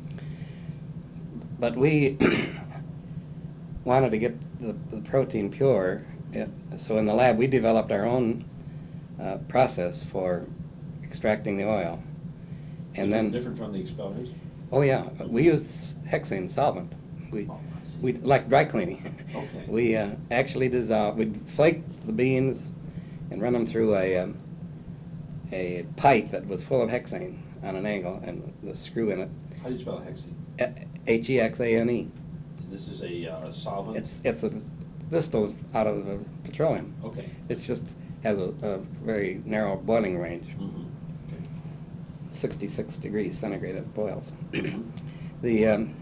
But we wanted to get the, the protein pure, yeah, so in the lab we developed our own uh, process for extracting the oil. And Different- then, Different from the expellers? oh yeah, we used hexane solvent. We, Oh, I see. we like dry cleaning. Okay. We uh, actually dissolved, we'd flake the beans and run them through a, um, a pipe that was full of hexane on an angle and the screw in it, How do you spell hexane? H E X A N E. This is a uh, solvent? It's, it's a distilled out of uh, petroleum. Okay. It just has a, a very narrow boiling range, Mhm. Okay. sixty-six degrees centigrade it boils. Mhm. The, um,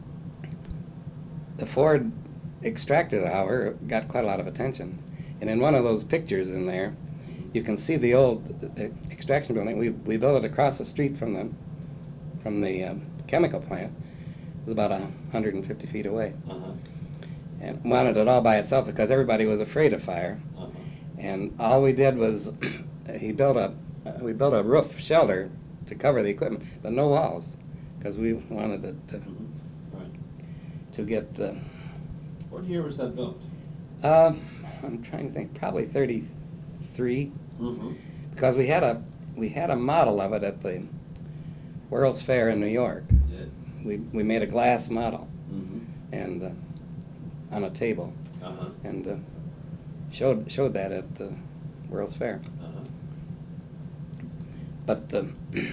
the Ford extractor, however, got quite a lot of attention. And in one of those pictures in there, you can see the old uh, extraction building. We, we built it across the street from the, from the um, chemical plant. It was about a hundred and fifty feet away. Uh-huh. And wanted it all by itself because everybody was afraid of fire. Uh-huh. And all we did was, he built a, uh, we built a roof shelter to cover the equipment, but no walls, because we wanted it to, Mhm. Right. to get, uh, What year was that built? uh, I'm trying to think, probably thirty-three, Mm-hmm. because we had a, we had a model of it at the World's Fair in New York. Did. We, we made a glass model Mm-hmm. and, uh, on a table, Uh-huh. and uh, showed, showed that at the World's Fair. Uh-huh. But uh,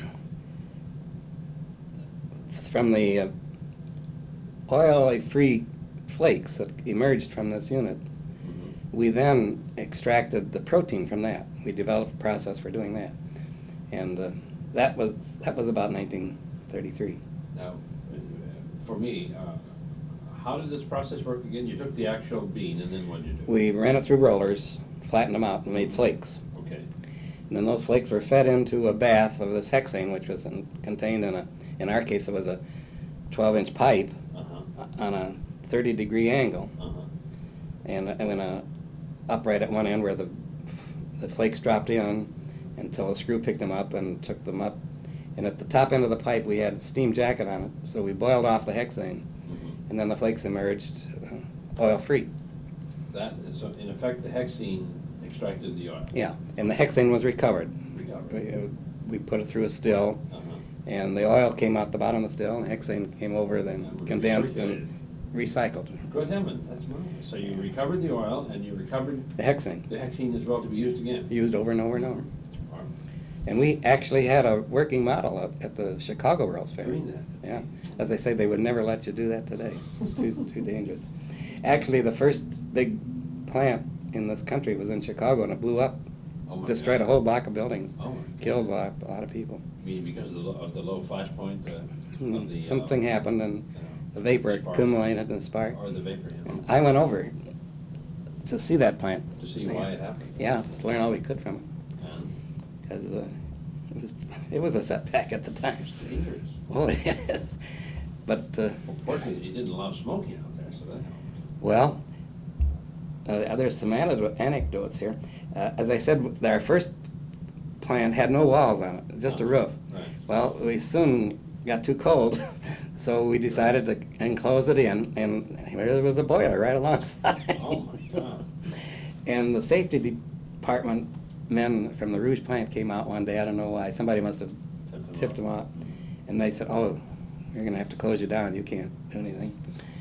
from the uh, oil-free flakes that emerged from this unit, Mm-hmm. we then extracted the protein from that. We developed a process for doing that. And uh, that was that was about nineteen thirty-three. Now, uh, for me, uh, how did this process work again? You took the actual bean, and then what did you do? We ran it through rollers, flattened them out, and made flakes. Okay. And then those flakes were fed into a bath of this hexane, which was in, contained in a, in our case, it was a twelve-inch pipe Uh-huh. on a thirty-degree angle, Uh-huh. and, and a upright at one end where the the flakes dropped in until a screw picked them up and took them up. And at the top end of the pipe, we had a steam jacket on it, so we boiled off the hexane, Mhm. and then the flakes emerged uh, oil-free. That is, so in effect, the hexene extracted the oil. Yeah, and the hexane was recovered. Recovered. We, uh, we put it through a still, Uh-huh. and the oil came out the bottom of the still, and the hexane came over, then And condensed recirculated. and recycled. Good heavens, that's marvelous. So you recovered the oil, and you recovered The hexane, the hexene as well to be used again. used over and over and over. Marvelous. And we actually had a working model at, at the Chicago World's Fair. Doing that. Yeah. As I say, they would never let you do that today. Too, too dangerous. Actually, the first big plant in this country was in Chicago, and it blew up. Oh my Destroyed God. a whole block of buildings. Oh, my Killed a lot, a lot of people. I mean, because of the, lo- of the low flash point uh, of the... uh, Something happened, and you know, the vapor spark. accumulated and sparked. Or the vapor, yeah. And I went over to see that plant. To see why it happened. Yeah, to learn all we could from it. And Because uh, it was it was a setback at the time. it's dangerous. Oh, it is. But, uh, Fortunately, you didn't allow smoking out there, so that helped. well, uh, there's some ane- anecdotes here. Uh, as I said, our first plant had no walls on it, just a roof. Right. Well, we soon got too cold, so we decided to enclose it in, and there was a boiler right alongside. Oh, my God. And the safety department men from the Rouge plant came out one day, I don't know why, somebody must have Tipped them tipped off. them off. And they said, oh, you're gonna have to close you down, you can't do anything.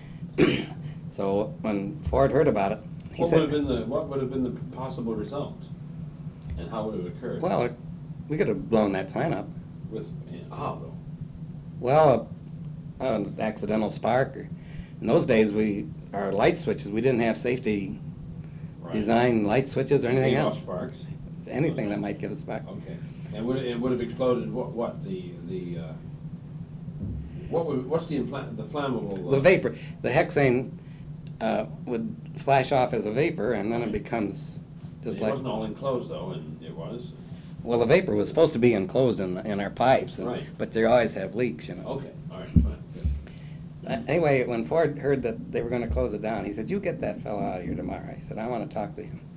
So when Ford heard about it, he What would have said, been the, what would have been the possible result? And how would it have occurred? well, we could have blown that plant up. With, how though? Well, an accidental spark, or, in those days, we, our light switches, we didn't have safety Right. design light switches or anything Gave off else. sparks? Anything Okay. that might give a spark. Okay. And would, it would have exploded what, what, the, the, uh, what would, what's the infla, the flammable? uh, The vapor, the hexane uh, would flash off as a vapor, and then it becomes just It like, wasn't all enclosed though, and it was? well, the vapor was supposed to be enclosed in, in our pipes, and- Right. but they always have leaks, you know. Okay, all right, fine, good. Uh, Anyway, when Ford heard that they were gonna close it down, he said, you get that fellow out of here tomorrow. He said, I wanna talk to him.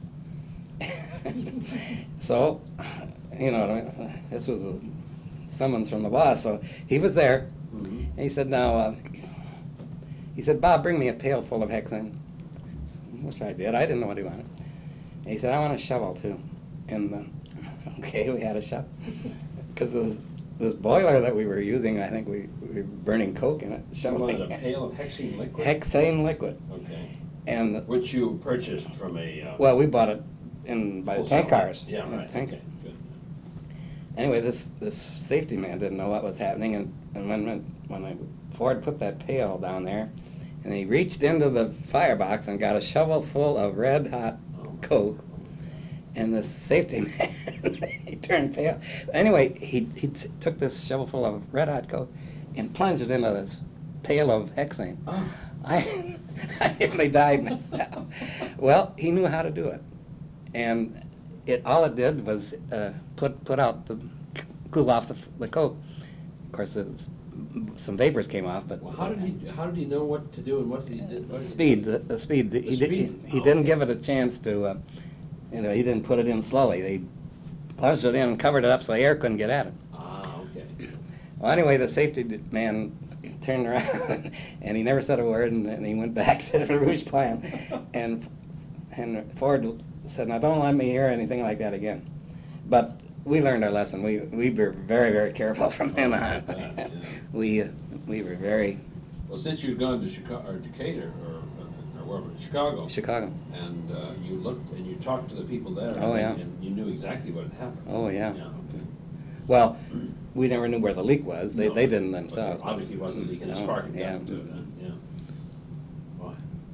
So, you know, this was a summons from the boss, so he was there, Mhm. and he said, now, uh, he said, Bob, bring me a pail full of hexane, which I did. I didn't know what he wanted. And he said, I want a shovel too. And, uh, okay, we had a shovel. Because this, this boiler that we were using, I think we, we were burning coke in it, You shoveling. wanted a pail of hexene liquid? Hexane liquid. Okay. And, Which you purchased from a, uh... well, we bought it in, by the wholesale tank cars. Yeah, in right, tank- okay, good. Anyway, this, this safety man didn't know what was happening, and, and when, when when I, Ford put that pail down there, and he reached into the firebox and got a shovel full of red-hot Oh, my- coke, oh, my and the safety man, he turned pale. Anyway, he, he t- took this shovel full of red-hot coke and plunged it into this pail of hexane. God. Oh. I, I nearly died myself. Well, he knew how to do it, and it all it did was uh, put put out the cool off the, the coke. Of course, it was, some vapors came off, but Well, how did he, how did he know what to do and what did he do? what did he- speed, the, the speed. The, he, The did, he, speed? he Oh, didn't okay. give it a chance to. Uh, you know, he didn't put it in slowly. They plunged it in and covered it up so air couldn't get at it. Ah, okay. Well, anyway, the safety d- man turned around and he never said a word, and, and he went back to the Rouge plant. And and Ford said, "Now don't let me hear anything like that again." But we learned our lesson. We we were very very careful from then on. Oh, yeah. we uh, we were very Well, since you'd gone to Chicago, or Decatur, or, or wherever, Chicago, Chicago. and uh, you looked and you talked to the people there, Oh, and, yeah. and you knew exactly what had happened. Oh yeah. Yeah, okay. Well, we never knew where the leak was. They No, they didn't but themselves. there obviously wasn't leaking a No, spark yeah. down to it, huh? Yeah. Boy.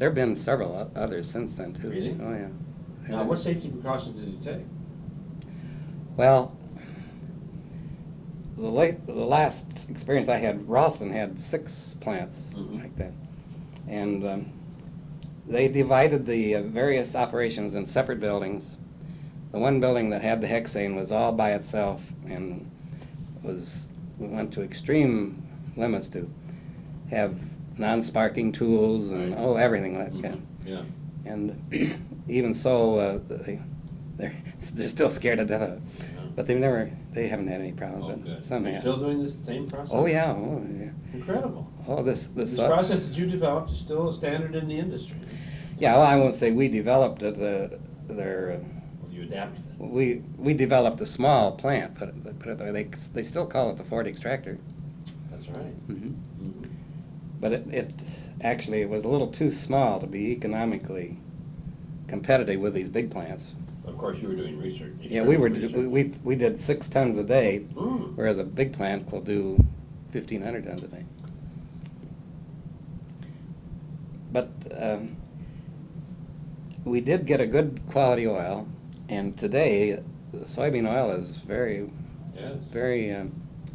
there have been several o- others since then, too. Really? Oh, yeah. Now, what safety precautions did you take? Well, the late, the last experience I had, Ralston had six plants Mhm. like that. And um, they divided the uh, various operations in separate buildings. The one building that had the hexane was all by itself and was, we went to extreme limits to have non-sparking tools and, Right. oh, everything like Mhm. that. Yeah. And even so, uh, they, they're, they're still scared to death of it. Yeah. But they've never, they haven't had any problems. Oh, but good. some You're have. still doing this same process? Oh, yeah, oh, yeah. Incredible. Oh, this, this. This uh, process that you developed is still a standard in the industry. Yeah, well, I won't say we developed it, uh, they're, uh, Well, you adapted it. we, we developed a small plant, put it, put it that way. They, they still call it the Ford extractor. That's right. Mhm. Mhm. But it, it, actually, it was a little too small to be economically competitive with these big plants. Of course, you were doing research. Yeah, we were, research. we, we we did six tons a day, Mm. whereas a big plant will do fifteen hundred tons a day. But um, we did get a good quality oil, and today the soybean oil is very, Yes. very um,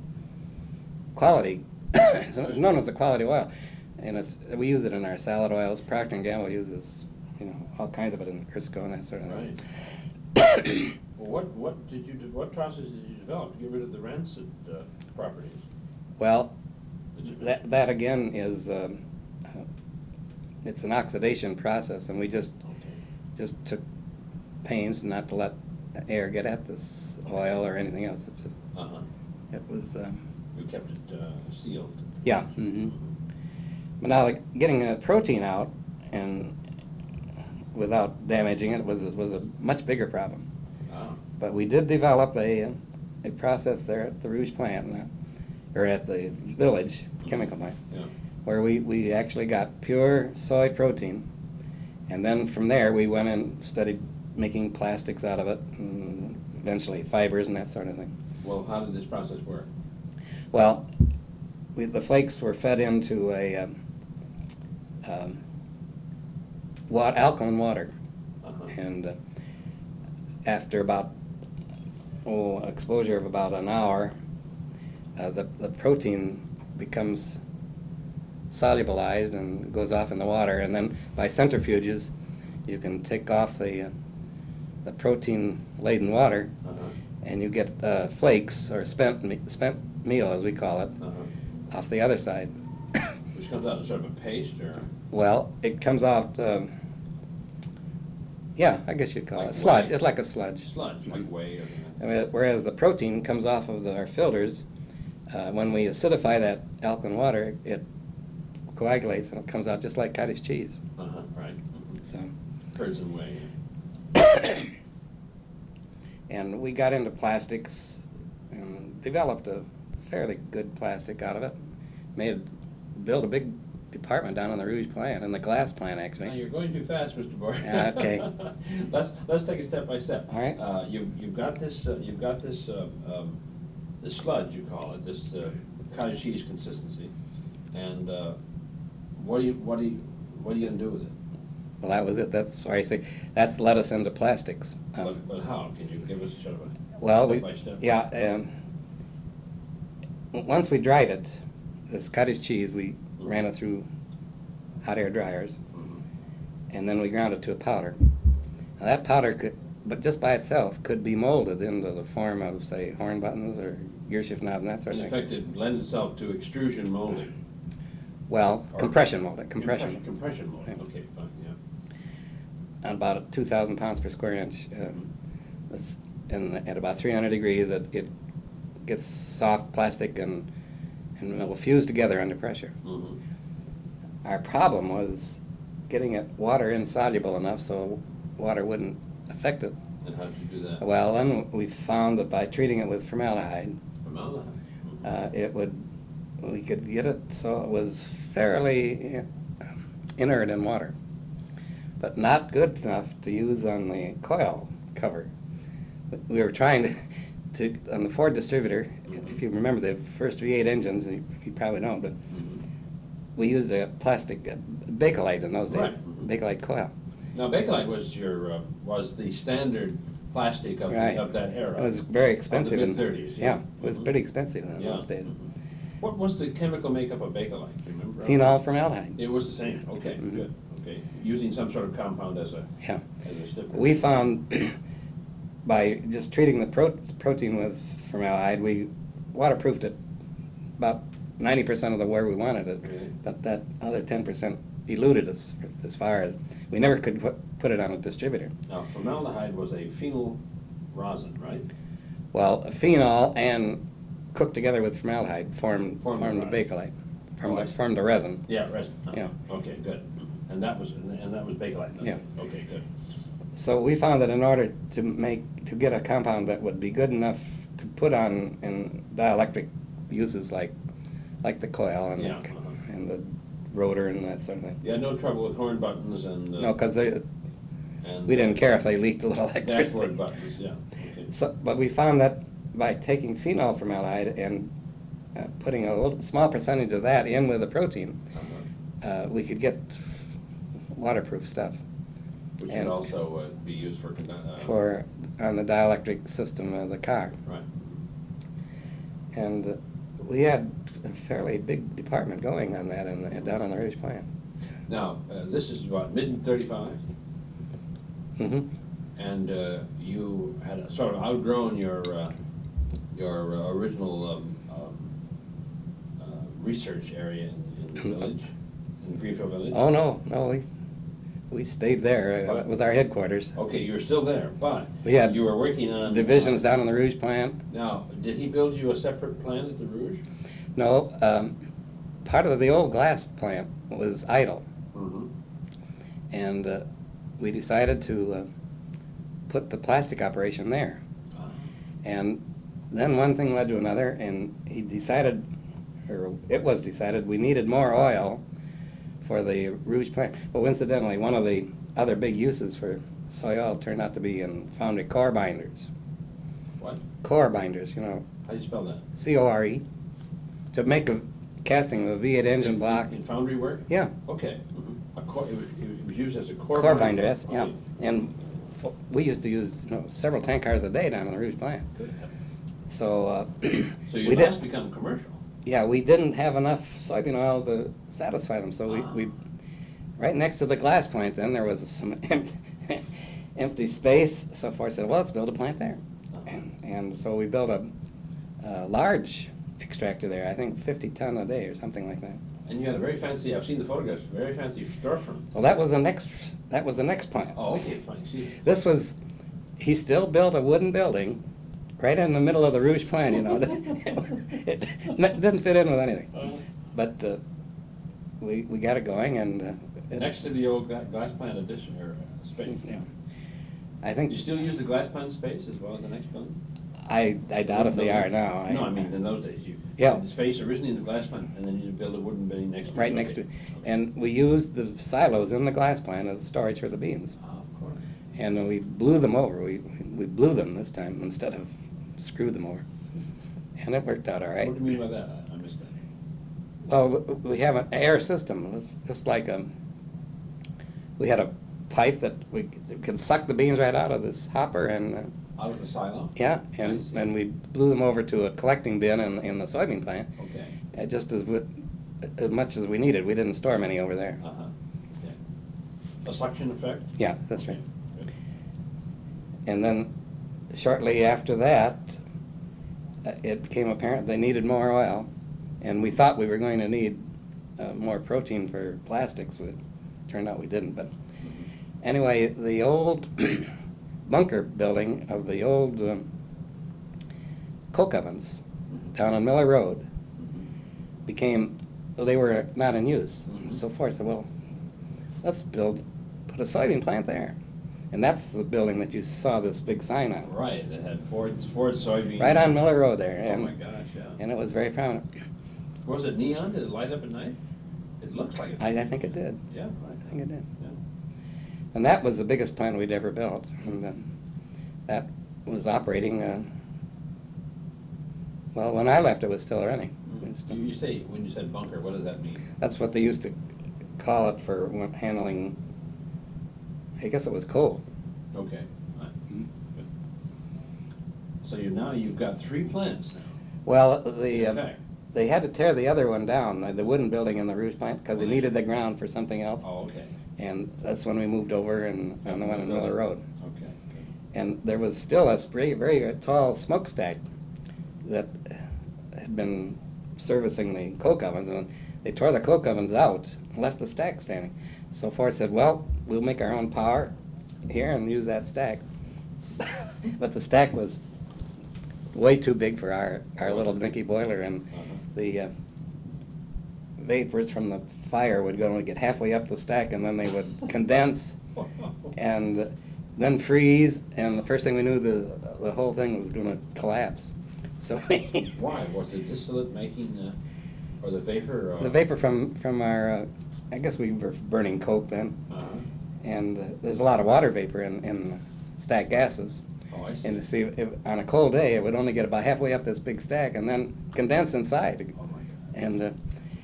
quality. It's it's known as a quality oil, and it's, we use it in our salad oils. Procter and Gamble uses, you know, all kinds of it in Crisco and that sort of thing. Right. Well, what, what did you, de- what process did you develop to get rid of the rancid uh, properties? Well, Did you- that that again is um, uh, it's an oxidation process, and we just Okay. just took pains not to let air get at this oil or anything else. It's just, Uh-huh. it was um, You kept it uh, sealed. yeah. hmm But now, like, getting the protein out and without damaging it was was a much bigger problem. Wow. But we did develop a a process there at the Rouge plant, uh, or at the village chemical plant, Yeah. where we, we actually got pure soy protein, and then from there we went and studied making plastics out of it, and eventually fibers and that sort of thing. Well, how did this process work? Well, we, the flakes were fed into a um, um, wa- alkaline water, Uh-huh. and uh, after about oh exposure of about an hour, uh, the the protein becomes solubilized and goes off in the water, and then by centrifuges, you can take off the uh, the protein laden water, Uh-huh. and you get uh, flakes or spent me- spent meal as we call it Uh-huh. off the other side. Which comes out as sort of a paste, or? Well, it comes out. Um, yeah, I guess you'd call Like it sludge. whey. It's like a sludge. Sludge, like whey or something. I mean, whereas the protein comes off of the, our filters, uh, when we acidify that alkaline water, it coagulates and it comes out just like cottage cheese. Uh-huh, right. Mhm. So, Curds and whey. and we got into plastics and developed a fairly good plastic out of it. Made, built a big department down on the Rouge plant, in the glass plant Now, actually. you're going too fast, Mister Boyer. Yeah, okay. Let's, let's take it step by step. All right. Uh, you've, you've got this, uh, you've got this, uh, um, this sludge, you call it, this uh, cottage cheese consistency. And, uh, what do you, what do you, what are you gonna do with it? Well, that was it. That's why I say that's led us into plastics. Um, But, but how? Can you give us sort of a Well, we, step by step? yeah, um, w- once we dried it, this cottage cheese, we ran it through hot air dryers, Mhm. and then we ground it to a powder. Now that powder could, but just by itself, could be molded into the form of, say, horn buttons or gear shift knobs and that sort In of thing. effect, it lends itself to extrusion molding. Well, Or- compression molding, compression. Compression molding, Yeah. okay, fine, yeah. On about two thousand pounds per square inch. Um, it's, and at about three hundred degrees, it, it gets soft plastic and, and it will fuse together under pressure. Mhm. Our problem was getting it water insoluble enough so water wouldn't affect it. And how did you do that? Well, then we found that by treating it with formaldehyde, Formaldehyde. Mhm. uh, it would, we could get it so it was fairly uh, inert in water, but not good enough to use on the coil cover. We were trying to, to on the Ford distributor, if you remember the first V eight engines, you, you probably don't, but Mhm. we used a plastic uh, Bakelite in those days. Right. Mhm. Bakelite coil. Now, Bakelite was your, uh, was the standard plastic of, the- Right. of that era. It was very expensive. Of the in- mid-thirties, Yeah, yeah. it was Mhm. pretty expensive in Yeah. those days. Mhm. What was the chemical makeup of Bakelite, do you remember? Phenol formaldehyde. It was the same, okay, Mhm. good, okay. Using some sort of compound as a, Yeah. as a stiffener. We found by just treating the pro- protein with formaldehyde, we waterproofed it about ninety percent of the where we wanted it, Really? but that other ten percent eluded us as far as, we never could put, put it on a distributor. Now, formaldehyde was a phenol rosin, right? Well, phenol and cooked together with formaldehyde formed, Formed formed the the Bakelite, Oh, formed I the, see. formed the resin. Yeah, resin. uh, Yeah. Okay, good. And that was, and that was Bakelite? Yeah. Okay, good. So we found that in order to make, to get a compound that would be good enough to put on in dielectric uses like, like the coil and, Yeah, the, uh-huh. and the rotor and that sort of thing. You had no trouble with horn buttons and. uh, No, because they, and, we didn't uh, care if they leaked a little Dashboard electricity. buttons, yeah, okay. So, but we found that by taking phenol formaldehyde and uh, putting a little, small percentage of that in with the protein, Uh-huh. uh, we could get waterproof stuff Which And- would also uh, be used for. condu- uh, for, on the dielectric system of the car. Right. And uh, we had a fairly big department going on that in, down on the Rouge plant. Now, uh, this is what, mid thirty-five? Mm-hmm. And uh, you had sort of outgrown your, uh, your uh, original um, um, uh, research area in, in the village, in the Greenfield Village? Oh, no, no, we, we stayed there. Uh, It was our headquarters. Okay, you were still there, but We had you were working on. Divisions down on the Rouge plant. Now, did he build you a separate plant at the Rouge? No, um, part of the old glass plant was idle. Mm-hmm. And uh, we decided to uh, put the plastic operation there. And then one thing led to another, and he decided, or it was decided, we needed more oil for the Rouge plant. Well, incidentally, one of the other big uses for soy oil turned out to be in foundry core binders. What? Core binders, you know, How do you spell that? C O R E, to make a casting of a V eight engine In- block. In foundry work? Yeah, Okay. Mhm. A core, it was, it was used as a core. core binder, that's, yeah. Okay. And f- we used to use, you know, several tank cars a day down in the Rouge plant. Good heavens. So, uh, So you we must did, become commercial. yeah, we didn't have enough soybean oil to satisfy them, so we, Ah. we, right next to the glass plant then, there was some empty, empty space, so far I said, well, let's build a plant there. Uh-huh. And, and so we built a, a large extractor there, I think fifty ton a day or something like that. And you had a very fancy, I've seen the photographs, very fancy storefront. Well, that was the next, that was the next plant. Oh, okay, fine, excuse me. This was, he still built a wooden building right in the middle of the Rouge plant, you know. It n- didn't fit in with anything. Uh, But uh, we, we got it going, and uh, it- Next to the old gla- glass plant addition, or uh, space. Yeah. I think, You still use the glass plant space as well as the next building? I, I doubt if they are now. No, I mean, in those days, you. Yeah. had the space originally in the glass plant, and then you build a wooden building next to it. Right next to it. Okay. And we used the silos in the glass plant as storage for the beans. Ah, of course. And when we blew them over, we, we blew them this time instead of screwed them over. And it worked out all right. What do you mean by that? I I missed that. Well, w- we have an air system, it's just like a, we had a pipe that we c- could suck the beans right out of this hopper and, uh, Out of the silo? yeah, I and, see. and we blew them over to a collecting bin in, in the soybean plant, Okay. uh, just as, wi- as much as we needed. We didn't store many over there. Uh-huh. Okay. A suction effect? Yeah, that's right. Okay, good. And then shortly after that, uh, it became apparent they needed more oil, and we thought we were going to need uh, more protein for plastics, but turned out we didn't. But anyway, the old bunker building of the old um, coke ovens down on Miller Road Mhm. became, well, they were not in use. Mhm. And so forth, I said, well, let's build, put a soybean plant there. And that's the building that you saw this big sign on. Right, it had Ford, Ford soybean. Right on Miller Road there. Oh and, my gosh, yeah. And it was very prominent. Was it neon? Did it light up at night? It looks like it. I, I think it did. Yeah, right. I think it did. Yeah. And that was the biggest plant we'd ever built. And uh, that was operating, uh, well, when I left, it was still running. It was still- You you say, when you said bunker, what does that mean? That's what they used to call it for when handling I guess it was coal. Okay. Right. Good. So you, now you've got three plants now. Well, the, In uh, fact. they had to tear the other one down, uh, the wooden building in the Rouge plant, because they needed the ground for something else. Oh, okay. And that's when we moved over and on the one in Miller Road. Okay. Good. And there was still a very, very tall smokestack that had been servicing the coke ovens, and they tore the coke ovens out and left the stack standing. So Ford said, well, we'll make our own power here and use that stack. But the stack was way too big for our, our little dinky boiler, and Uh-huh. the uh, vapors from the fire would go and get halfway up the stack, and then they would condense and then freeze, and the first thing we knew, the the whole thing was going to collapse. So we Why? Was the distillate making, uh, or the vapor? Or? the vapor from from our, uh, I guess we were burning coke then, Uh-huh. and uh, there's a lot of water vapor in, in stack gases. Oh, I see. And to see, if, on a cold day, it would only get about halfway up this big stack and then condense inside. Oh, my God. And uh,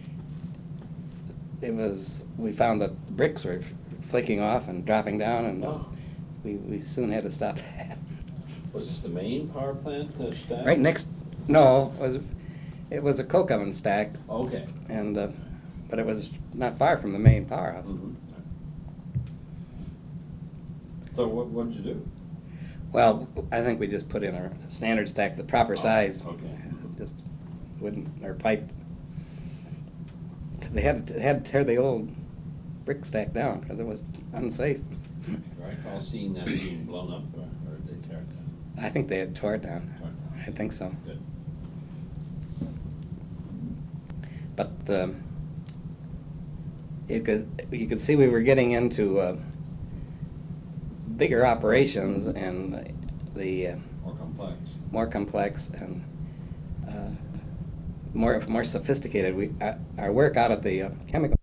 it was, we found that bricks were flaking off and dropping down, and Oh. we, we soon had to stop that. Was this the main power plant uh, stack? Right next, no, it was, it was a coke oven stack, Okay. and uh, but it was not far from the main powerhouse. Mhm. So what, what did you do? Well, I think we just put in a standard stack, the proper Oh, size. okay. Just wooden, or pipe. Because they had to, they had to tear the old brick stack down, because it was unsafe. Do I recall seeing that being blown up, or, or did they tear it down? I think they had tore it down. Tore it down. I think so. Good. But um, you could, you could see we were getting into uh, bigger operations, and the, the uh, More complex. more complex and uh, more more sophisticated. We uh, our work out at the uh, chemical